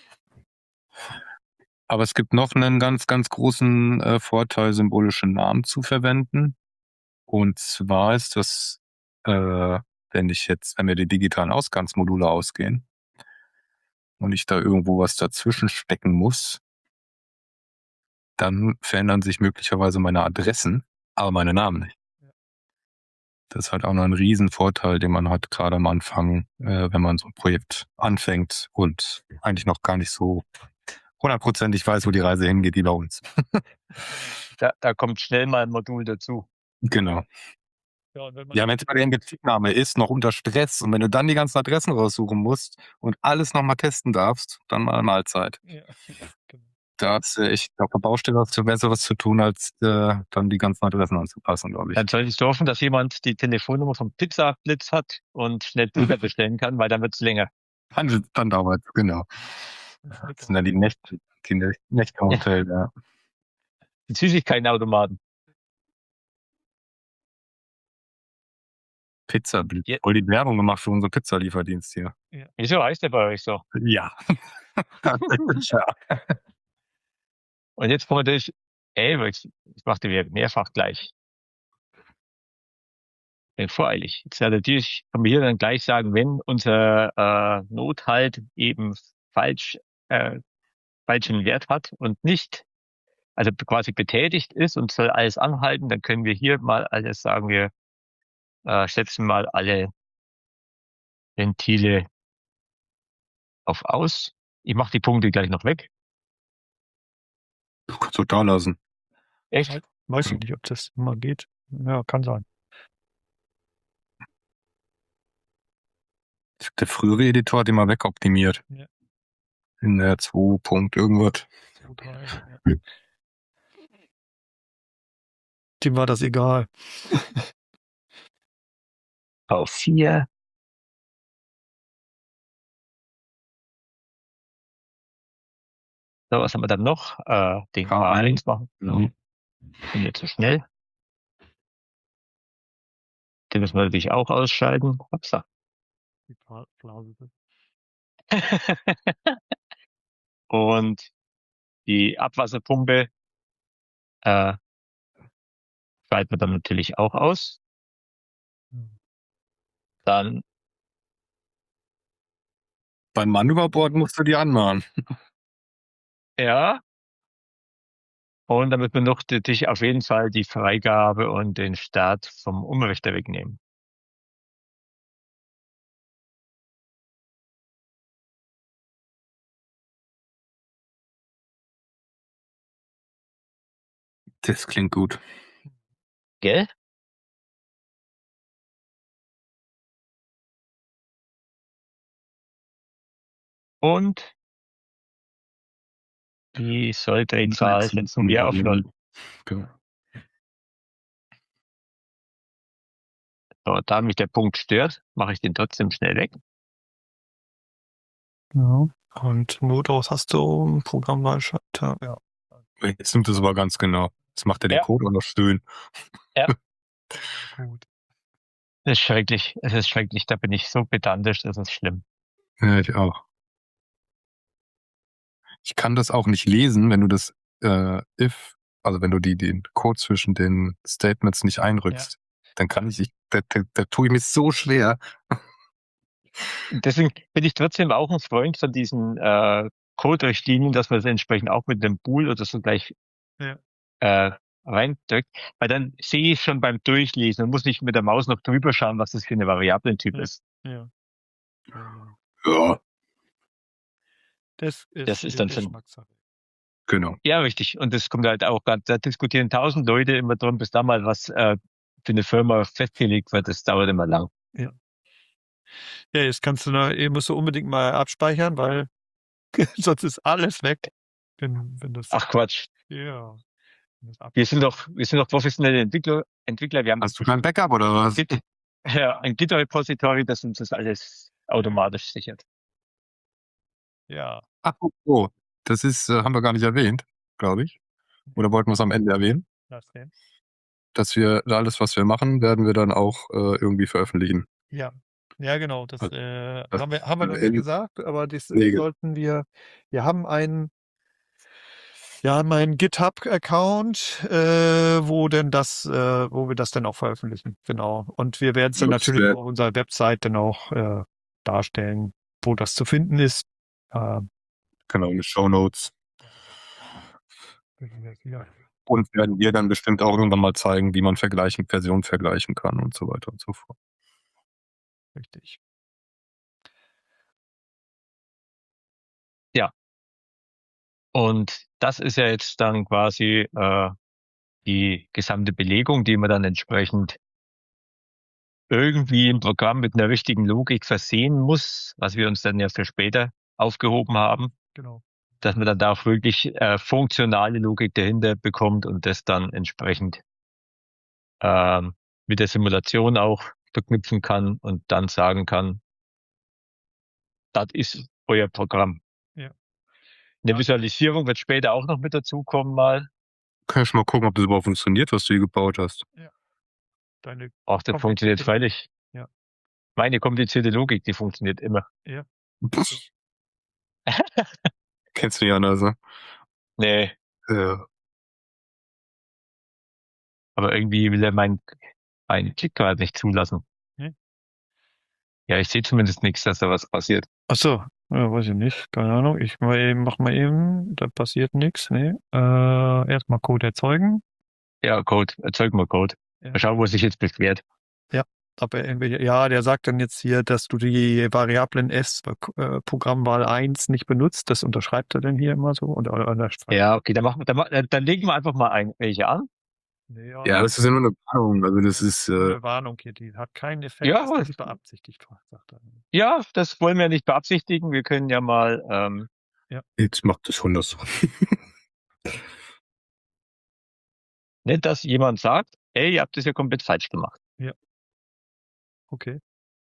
aber es gibt noch einen ganz, ganz großen äh, Vorteil, symbolische Namen zu verwenden. Und zwar ist das, äh, wenn ich jetzt, wenn wir die digitalen Ausgangsmodule ausgehen und ich da irgendwo was dazwischen stecken muss, dann verändern sich möglicherweise meine Adressen, aber meine Namen nicht. Das ist halt auch noch ein Riesenvorteil, den man hat, gerade am Anfang, äh, wenn man so ein Projekt anfängt und eigentlich noch gar nicht so hundertprozentig weiß, wo die Reise hingeht, wie bei uns. Da, da kommt schnell mal ein Modul dazu. Genau. Ja, und wenn man Ja, wenn es bei der Inbetriebnahme ist, noch unter Stress und wenn du dann die ganzen Adressen raussuchen musst und alles nochmal testen darfst, dann mal Mahlzeit. ja, genau. Da hast du echt auf der Baustelle hast du besseres zu tun, als äh, dann die ganzen Adressen anzupassen, glaube ich. Dann soll ich hoffen, dass jemand die Telefonnummer vom Pizza-Blitz hat und schnell Pizza bestellen kann, weil dann wird's länger. Dann, dann dauert es, genau. Das sind dann die Nächte, die Nächte-Hotel, ja. Die Süßigkeitenautomaten. Pizza Blitz. Ja. Voll die Werbung gemacht für unseren Pizzalieferdienst hier. Wieso heißt der bei euch so? Ja. Ja. Und jetzt wollte ich, ey, ich, ich machte mir mehrfach gleich. Bin voreilig. Jetzt ja, natürlich kann man hier dann gleich sagen, wenn unser äh, Not halt eben falsch, äh, falschen Wert hat und nicht, also quasi betätigt ist und soll alles anhalten, dann können wir hier mal alles sagen, wir äh, setzen mal alle Ventile auf aus. Ich mache die Punkte gleich noch weg. Du kannst du da lassen. Echt? Weiß ich nicht, ob das immer geht. Ja, kann sein. Der frühere Editor hat immer wegoptimiert. Ja. In der zwei Punkt irgendwas. zwei, drei, ja. Dem war das egal. V vier. So, was haben wir dann noch? Äh, den K eins machen. Mhm. Bin jetzt zu schnell. Den müssen wir natürlich auch ausschalten. Upsa. Die Pla- Blase. Und die Abwasserpumpe äh, schalten wir dann natürlich auch aus. Dann, Beim Mann über Bord musst du die anmachen. ja. Und damit wir noch natürlich auf jeden Fall die Freigabe und den Start vom Umrichter wegnehmen. Das klingt gut. Gell? Und die Solldrehzahl setzen wir auf null. Genau. So, da mich der Punkt stört, mache ich den trotzdem schnell weg. Ja. Und Notaus hast du ein Programmwahlschalter. Ja. Jetzt nimmt es aber ganz genau. Jetzt macht er den Ja. Code auch noch schön. Gut. Das ist schrecklich. Es ist schrecklich. Da bin ich so pedantisch, das ist schlimm. Ja, ich auch. Ich kann das auch nicht lesen, wenn du das äh, if, also wenn du die, den Code zwischen den Statements nicht einrückst. Dann kann ich, ich da, da, da tue ich mir so schwer. Deswegen bin ich trotzdem auch ein Freund von diesen äh, Code-Richtlinien, dass man das entsprechend auch mit dem Bool oder so gleich Ja. äh, reindrückt, weil dann sehe ich schon beim Durchlesen und muss nicht mit der Maus noch drüber schauen, was das für eine Variablentyp Ja. ist. Ja. Genau. Ja, Das ist, Das ist äh, dann schon- Geschmackssache. genau. Ja, richtig. Und das kommt halt auch ganz, da diskutieren tausend Leute immer drum, bis da mal was äh, für eine Firma festgelegt wird. Das dauert immer lang. Ja, jetzt kannst du da, musst du unbedingt mal abspeichern, weil sonst ist alles weg. Wenn, wenn das, Ach Quatsch. ja. Wenn das ab- Wir sind doch, wir sind doch professionelle Entwickler. Entwickler. Wir haben Hast du kein Backup oder was? Git, ja, ein Git-Repository, das uns das alles automatisch sichert. Ja, Ach, oh, oh, das ist, äh, haben wir gar nicht erwähnt, glaube ich. Oder wollten wir es am Ende erwähnen? das denn? Dass wir alles, was wir machen, werden wir dann auch äh, irgendwie veröffentlichen. Ja. Ja, genau. Das, Also, äh, das- haben wir, haben wir noch äh, nicht gesagt, aber das Nee, ge- sollten wir. Wir haben einen, ja, meinen GitHub-Account, äh, wo denn das, äh, wo wir das dann auch veröffentlichen. Genau. Und wir werden es dann Das natürlich wär- auf unserer Website dann auch äh, darstellen, wo das zu finden ist. Äh, Genau, in den Shownotes. ja. Und werden wir dann bestimmt auch irgendwann mal zeigen, wie man vergleichen, Versionen vergleichen kann und so weiter und so fort. Richtig. Und das ist ja jetzt dann quasi äh, die gesamte Belegung, die man dann entsprechend irgendwie im Programm mit einer richtigen Logik versehen muss, was wir uns dann ja für später aufgehoben haben, Genau. dass man dann da auch wirklich äh, funktionale Logik dahinter bekommt und das dann entsprechend ähm, mit der Simulation auch verknüpfen kann und dann sagen kann, das ist euer Programm. Ja. Eine Ja. Visualisierung wird später auch noch mit dazukommen mal. Kann ich mal gucken, ob das überhaupt funktioniert, was du hier gebaut hast. Deine Auch das komplizierte- funktioniert freilich. Ja. Meine komplizierte Logik, die funktioniert immer. Kennst du ja, also. Nee, Äh, aber irgendwie will er meinen meinen Klick gerade nicht zulassen. Hm? Ja, ich sehe zumindest nichts, dass da was passiert. Ach so, ja, weiß ich nicht. Keine Ahnung. Ich mal eben, mach mal eben. Da passiert nichts. Nee. Äh, erstmal Code erzeugen. Ja, Code, erzeug mal Code. Ja. Mal schauen, wo er sich jetzt beschwert. Ob er irgendwelche, ja, der sagt dann jetzt hier, dass du die Variablen S äh, Programmwahl eins nicht benutzt. Das unterschreibt er denn hier immer so? Oder, oder, oder Ja, okay, dann, machen, wir- dann, ma- dann, dann legen wir einfach mal ein, welche an. Nee, ja, das ist ja nur eine Warnung. Also das ist, äh, eine Warnung hier, die hat keinen Effekt. Ja, ist aber- nicht beabsichtigt, sagt er. Ja, das wollen wir nicht beabsichtigen. Wir können ja mal, ähm, jetzt macht es schon das. nicht, dass jemand sagt, ey, ihr habt das ja komplett falsch gemacht. Okay.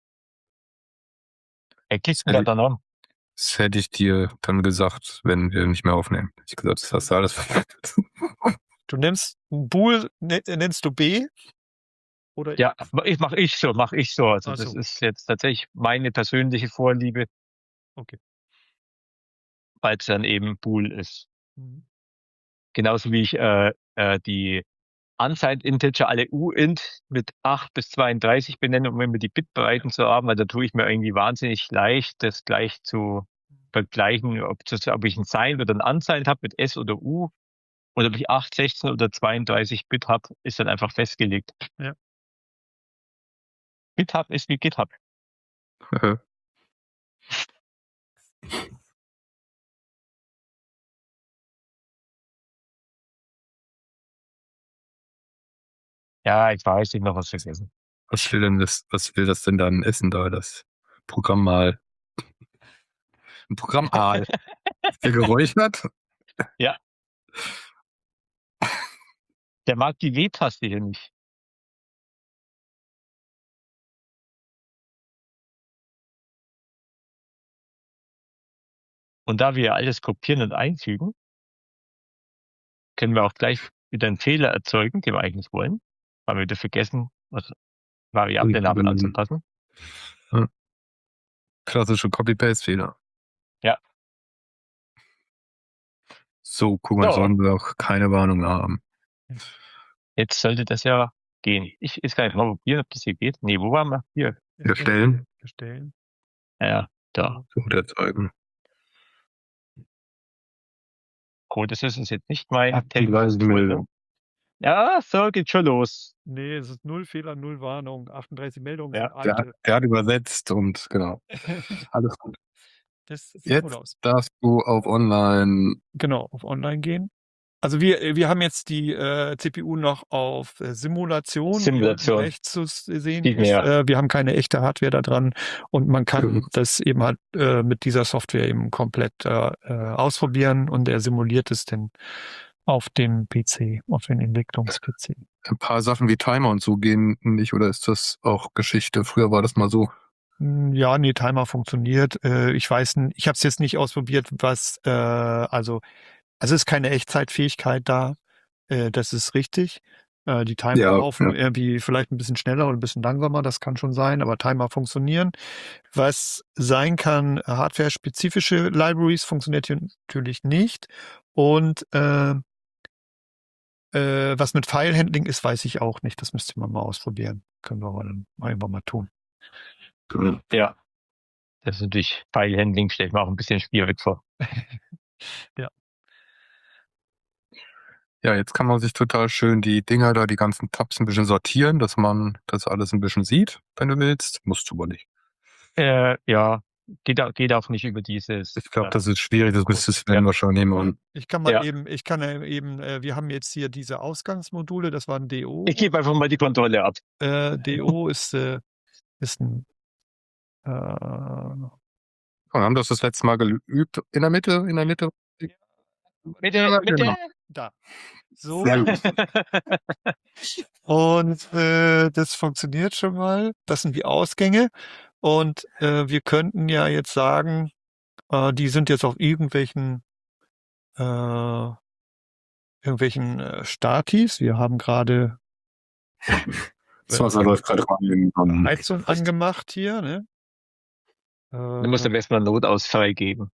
Er klickt Ja, mir die- dann an. Das hätte ich dir dann gesagt, wenn wir nicht mehr aufnehmen. Ich gesagt, das hast du alles verkackt. Du nimmst ein Bool, ne- nennst du B? Oder Ja, ich mach ich so, mach ich so. Also Ach das so. ist jetzt tatsächlich meine persönliche Vorliebe, Okay. weil es dann eben Bool ist. Mhm. Genauso wie ich äh, äh, die Unsigned Integer alle uint mit acht bis zweiunddreißig benenne, um immer die Bitbreiten zu haben, weil da tue ich mir irgendwie wahnsinnig leicht, das gleich zu vergleichen, ob, das, ob ich ein Signed oder ein Unsigned habe mit S oder U oder ob ich acht, sechzehn oder zweiunddreißig Bit habe, ist dann einfach festgelegt. Ja. GitHub ist wie GitHub. Ja, ich weiß, ich hab noch was vergessen. Was will denn das, was will das denn dann essen da, das Programm mal? Ein Programm Aal. Ist der geräuchert? Der mag die W-Taste hier nicht. Und da wir alles kopieren und einfügen, können wir auch gleich wieder einen Fehler erzeugen, den wir eigentlich wollen, weil wir wieder vergessen, was Variablennamen Mhm. anzupassen. Klassische Copy-Paste-Fehler. Ja. So, guck mal, So. sollen wir auch keine Warnung mehr haben. Jetzt sollte das ja gehen. Ich jetzt kann ich mal probieren, ob das hier geht. Nee, wo waren wir? Hier. Erstellen, Erstellen. Ja, da. so erzeugen. Oh, das ist es jetzt nicht mein Aktualisieren. Folder. Ja, so geht schon los. Nee, es ist null Fehler, null Warnung. achtunddreißig Meldungen Ja, sind Der, alte. der hat übersetzt und genau. Alles gut. Das sieht gut Jetzt aus. darfst du auf Online. Genau, auf Online gehen. Also wir, wir haben jetzt die äh, C P U noch auf äh, Simulation. Simulation. Rechts zu sehen Sieht ist. mir ja. Äh, wir haben keine echte Hardware da dran und man kann Mhm. das eben halt äh, mit dieser Software eben komplett äh, äh, ausprobieren und er simuliert es dann auf dem P C, auf den Entwicklungs-P C. Ein paar Sachen wie Timer und so gehen nicht, oder ist das auch Geschichte? Früher war das mal so. Hm, Ja, nee, Timer funktioniert. Äh, ich weiß, n- ich habe es jetzt nicht ausprobiert, was, äh, also, also es ist keine Echtzeitfähigkeit da. Äh, das ist richtig. Äh, die Timer Ja, laufen ja. irgendwie vielleicht ein bisschen schneller oder ein bisschen langsamer, das kann schon sein, aber Timer funktionieren. Was sein kann, hardware-spezifische Libraries funktioniert hier natürlich nicht. Und äh, äh, was mit File-Handling ist, weiß ich auch nicht. Das müsste man mal ausprobieren. Können wir mal, mal einfach mal tun. Ja. Das ist natürlich File-Handling, stelle ich mir auch ein bisschen schwierig vor. Ja, jetzt kann man sich total schön die Dinger da, die ganzen Tabs ein bisschen sortieren, dass man das alles ein bisschen sieht, wenn du willst. Musst du aber nicht. Äh, ja, geht, au- geht auch nicht über dieses. Ich glaube, äh, das ist schwierig, das müsste Sven Ja. wahrscheinlich nehmen. Ich kann mal Ja. eben, ich kann ja eben, äh, wir haben jetzt hier diese Ausgangsmodule, das war ein D O. Ich gebe einfach mal die Kontrolle ab. Äh, D O ist, äh, ist ein, äh, Wir haben das das letzte Mal geübt. In der Mitte, in der Mitte. Bitte, Ja, bitte. genau. da. So. Sehr gut. Und äh, das funktioniert schon mal. Das sind die Ausgänge. Und äh, wir könnten ja jetzt sagen, äh, die sind jetzt auf irgendwelchen äh, irgendwelchen äh, Statis. Wir haben gerade Das Wasser läuft gerade rein. Um, Heizung angemacht hier, ne? Äh, Du musst am besten mal Notaus freigeben.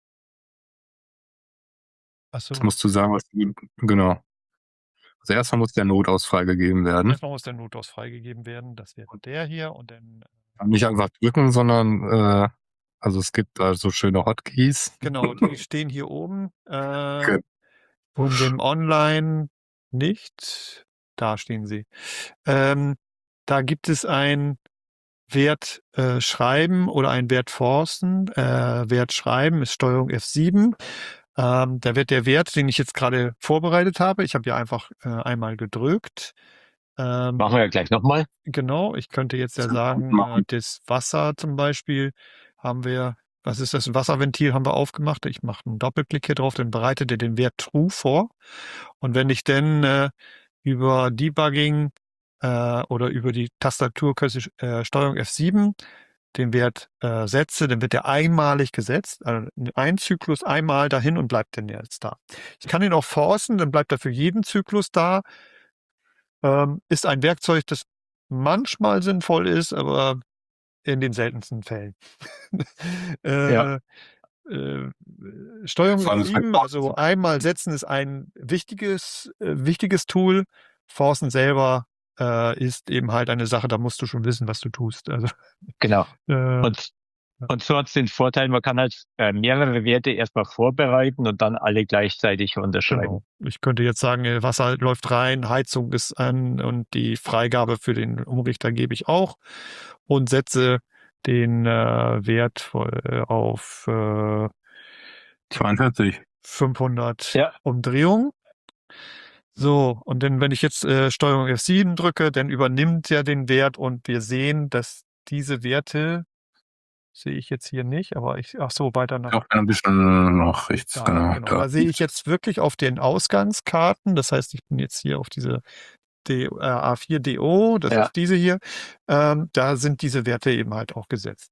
achso. Jetzt musst du sagen, was du, genau. Also erstmal muss der Notaus freigegeben werden. Erstmal muss der Notaus freigegeben werden. Das wäre der hier und dann Nicht einfach drücken, sondern äh, also es gibt da so schöne Hotkeys. genau, die stehen hier oben. Äh, Okay. und im Online nicht. Da stehen sie. Ähm, da gibt es ein Wert äh, schreiben oder ein Wert forcen. Äh, Wert schreiben ist Steuerung F sieben. Ähm, da wird der Wert, den ich jetzt gerade vorbereitet habe, ich habe ja einfach äh, einmal gedrückt. Ähm, Machen wir ja gleich nochmal. Genau, ich könnte jetzt ja Das kann man sagen, machen. äh, das Wasser zum Beispiel haben wir, was ist das, ein Wasserventil haben wir aufgemacht. Ich mache einen Doppelklick hier drauf, dann bereitet er den Wert True vor. Und wenn ich dann äh, über Debugging äh, oder über die Tastaturkürzel äh, Steuerung F sieben den Wert äh, setze, dann wird der einmalig gesetzt, also ein Zyklus einmal dahin und bleibt dann jetzt da. Ich kann ihn auch forcen, dann bleibt er für jeden Zyklus da. Ähm, ist ein Werkzeug, das manchmal sinnvoll ist, aber in den seltensten Fällen. äh, Ja. äh, Steuerung Vor allem F sieben, also einmal setzen ist ein wichtiges, äh, wichtiges Tool. Forcen selber äh, ist eben halt eine Sache, da musst du schon wissen, was du tust. Also, Genau. äh, Und, und so hat es den Vorteil, man kann halt äh, mehrere Werte erstmal vorbereiten und dann alle gleichzeitig unterschreiben. genau. Ich könnte jetzt sagen, äh, Wasser läuft rein, Heizung ist an und die Freigabe für den Umrichter gebe ich auch und setze den äh, Wert voll, äh, auf äh, zweiundvierzig. fünfhundert Ja. Umdrehungen. So, und dann, wenn ich jetzt äh, Steuerung F sieben drücke, dann übernimmt er den Wert und wir sehen, dass diese Werte, sehe ich jetzt hier nicht, aber ich, ach so, weiter nach Auch ein bisschen nach rechts, da, genau. genau. Da. Da sehe ich jetzt wirklich auf den Ausgangskarten, das heißt, ich bin jetzt hier auf diese D, äh, A vier D O, das Ja. ist diese hier, ähm, da sind diese Werte eben halt auch gesetzt.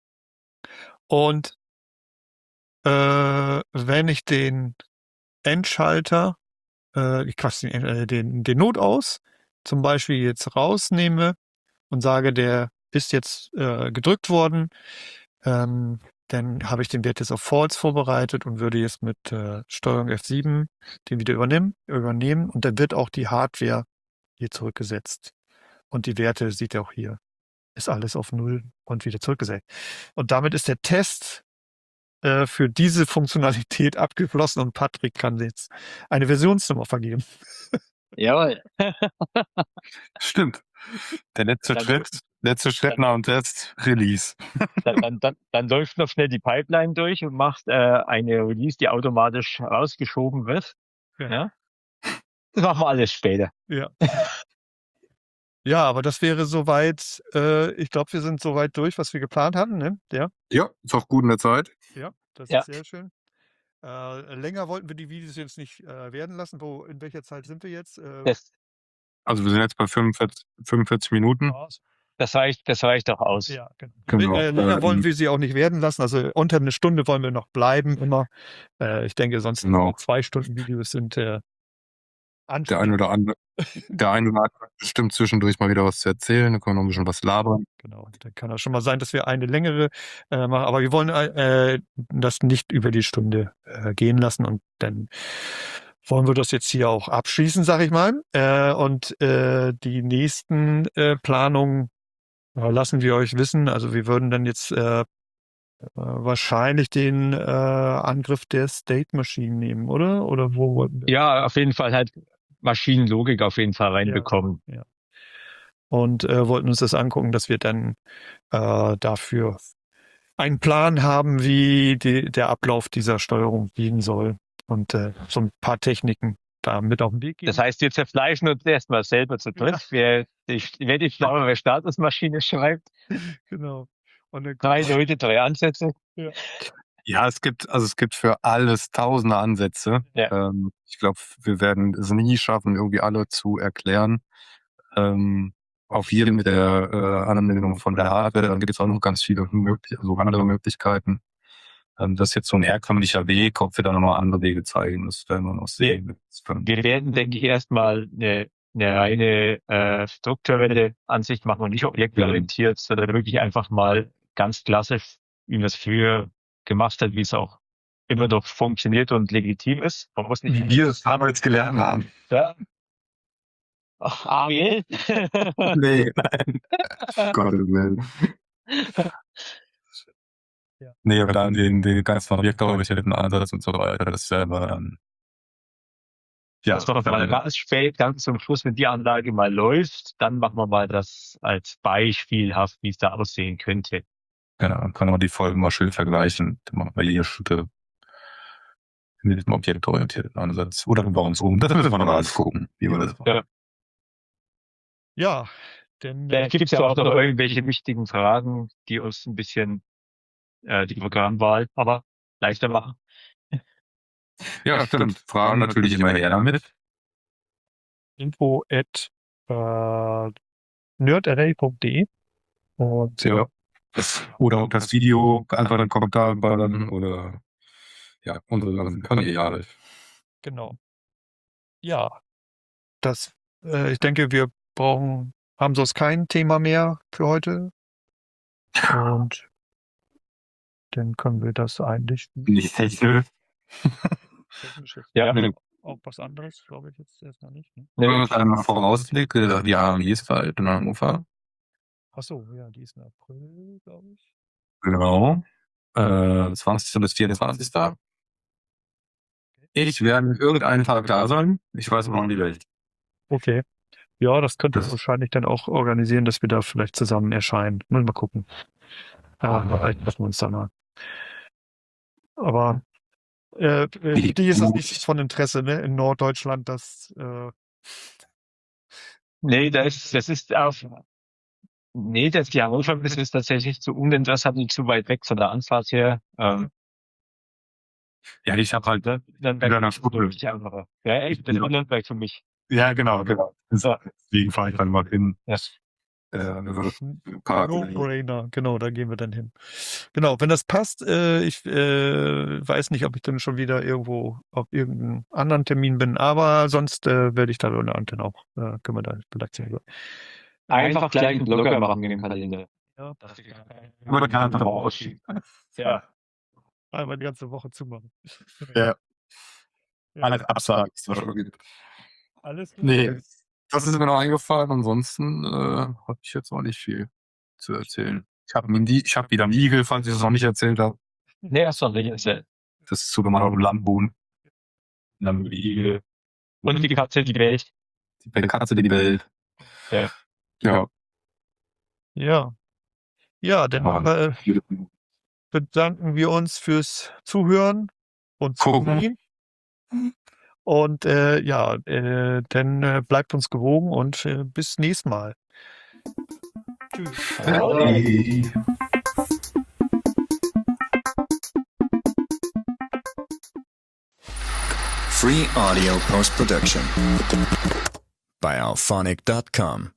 Und äh, wenn ich den Endschalter, äh, ich quatsch den, äh, den, den Notaus zum Beispiel jetzt rausnehme und sage, der ist jetzt äh, gedrückt worden, ähm, dann habe ich den Wert jetzt auf False vorbereitet und würde jetzt mit äh, Steuerung F sieben den wieder übernehmen, übernehmen und dann wird auch die Hardware hier zurückgesetzt. Und die Werte sieht ihr auch hier. Ist alles auf Null und wieder zurückgesetzt. Und damit ist der Test äh, für diese Funktionalität abgeschlossen und Patrick kann jetzt eine Versionsnummer vergeben. Jawohl. Stimmt. Der letzte Dann- Schritt, letzte Schritt nach dem Test, Release. Dann, dann, dann, dann läuft noch schnell die Pipeline durch und macht äh, eine Release, die automatisch rausgeschoben wird. Ja. Ja? Das machen wir alles später. Ja. Ja, aber das wäre soweit, äh, ich glaube, wir sind soweit durch, was wir geplant hatten, ne? Ja, Ja, ist auch gut in der Zeit. ja, das Ja. ist sehr schön. Äh, länger wollten wir die Videos jetzt nicht äh, werden lassen. Wo, in welcher Zeit sind wir jetzt? Äh, Das, Also wir sind jetzt bei fünfundvierzig, fünfundvierzig Minuten. das reicht, das reicht doch aus. ja, genau. Genau. Äh, länger Ähm, wollen wir sie auch nicht werden lassen. Also unter eine Stunde wollen wir noch bleiben immer. Äh, ich denke, sonst Genau. zwei Stunden Videos sind äh, Der anstrengend. eine oder andere, der eine oder andere hat bestimmt zwischendurch mal wieder was zu erzählen, da können wir noch ein bisschen was labern. Genau, dann kann das schon mal sein, dass wir eine längere äh, machen, aber wir wollen äh, das nicht über die Stunde äh, gehen lassen und dann wollen wir das jetzt hier auch abschließen, sag ich mal. Äh, und äh, die nächsten äh, Planungen äh, lassen wir euch wissen. Also wir würden dann jetzt äh, äh, wahrscheinlich den äh, Angriff der State Machine nehmen, oder? Oder wo wollten wir? Ja, auf jeden Fall halt Maschinenlogik auf jeden Fall reinbekommen. Ja. Und äh, wollten uns das angucken, dass wir dann äh, dafür einen Plan haben, wie die, der Ablauf dieser Steuerung gehen soll und äh, so ein paar Techniken da mit auf den Weg geben. Das heißt, wir zerfleischen uns erstmal selber zu dritt. Ja. Wer, die, wer die schlauere Statusmaschine schreibt, Genau. Und dann, drei Leute, drei Ansätze. Ja, es gibt, also es gibt für alles tausende Ansätze. Ja. Ähm, ich glaube, wir werden es nie schaffen, irgendwie alle zu erklären. Ähm, auf jedem der äh, Anwendung von der Hardware, dann gibt es auch noch ganz viele möglich, also andere Möglichkeiten. Ähm, das ist jetzt so ein herkömmlicher Weg, ob wir da noch andere Wege zeigen, das werden wir noch sehen. Wir werden, denke ich, erstmal eine, eine reine äh, strukturelle Ansicht machen und nicht objektorientiert, sondern wirklich einfach mal ganz klassisch, wie man es früher gemacht hat, wie es auch immer noch funktioniert und legitim ist. Man muss nicht. Wie wir es damals gelernt haben. Ja. Ach, Ariel? Nee, nein. Gottes Willen. Ja. Nee, aber dann den, den ganzen objektorientierten Ansatz und so weiter, das selber dann. Ja, Das war doch mal ganz spät, ganz zum Schluss, wenn die Anlage mal läuft, dann machen wir mal das als beispielhaft, wie es da aussehen könnte. genau, dann kann man die Folgen mal schön vergleichen. Dann machen wir hier Schritte mit dem objektorientierten Ansatz. Oder bei uns rum. Das müssen wir noch alles gucken, wie wir das machen. Ja. ja, denn Vielleicht gibt es ja auch noch irgendwelche wichtigen Fragen, die uns ein bisschen äh, die Programmwahl aber leichter machen. Ja, stimmt. Fragen natürlich immer her damit. info at äh, nerdarray punkt de und Ja. Oder auch das Video einfach einen Kommentar ballern oder ja, unsere ganzen Kanäle. genau. Ja, das, äh, ich denke, wir brauchen, haben sonst kein Thema mehr für heute. Und dann können wir das eigentlich Nicht technisch. technisch jetzt Ja, auch was anderes, glaube ich, jetzt erstmal nicht. Ne? Wenn man es einmal vorausblickt, die A M I ist halt in Hannover. Ach so, ja, die ist im April, glaube ich. Genau. Äh, zwanzigsten bis vierundzwanzigsten Ich werde irgendeinen Tag da sein. Ich weiß noch nicht welchen. Okay. Ja, das könnte Das- wahrscheinlich dann auch organisieren, dass wir da vielleicht zusammen erscheinen. Mal mal gucken. Ja, vielleicht treffen wir uns da mal. Aber äh, äh, für die ist das nicht von Interesse, ne? In Norddeutschland, das äh, nee, das, das ist auf. Nee, das die Hannover das ist tatsächlich zu uninteressant und zu weit weg von der Anfahrt her. Ähm, Ja, ich habe halt. dann dann Wieder wäre nach das Stuttgart. wirklich einfacher. Ja, echt, das ist Nürnberg für mich. Ja, genau, genau. Deswegen fahre ich dann mal hin. Ja. Äh, Park. No-Brainer, genau, da gehen wir dann hin. Genau, wenn das passt, äh, ich äh, weiß nicht, ob ich dann schon wieder irgendwo auf irgendeinem anderen Termin bin, aber sonst äh, werde ich da und dann auch, äh, können wir da vielleicht sehen. Einfach gleich einen Blogger machen in dem Kalender. Ja, Oder kann man auch ausschieben. Ja. einmal die ganze Woche zumachen. Ja. Ja. Alles absagen. ist was schon gibt. Alles gut? Nee, das ist mir noch eingefallen. Ansonsten äh, habe ich jetzt auch nicht viel zu erzählen. Ich habe ich hab wieder einen Igel, falls ich das noch nicht erzählt habe. Nee, hast du noch nicht erzählt. Das ist zugemacht auf dem Landboden. Dann die Igel. Und die Katze, die Welt. die Katze, die Welt. Ja. Ja. Ja. Ja, dann äh, bedanken wir uns fürs Zuhören und Zusehen. Und äh, ja, äh, dann äh, bleibt uns gewogen und äh, bis nächstes Mal. Tschüss. Hey. Free audio post production by alphonic dot com.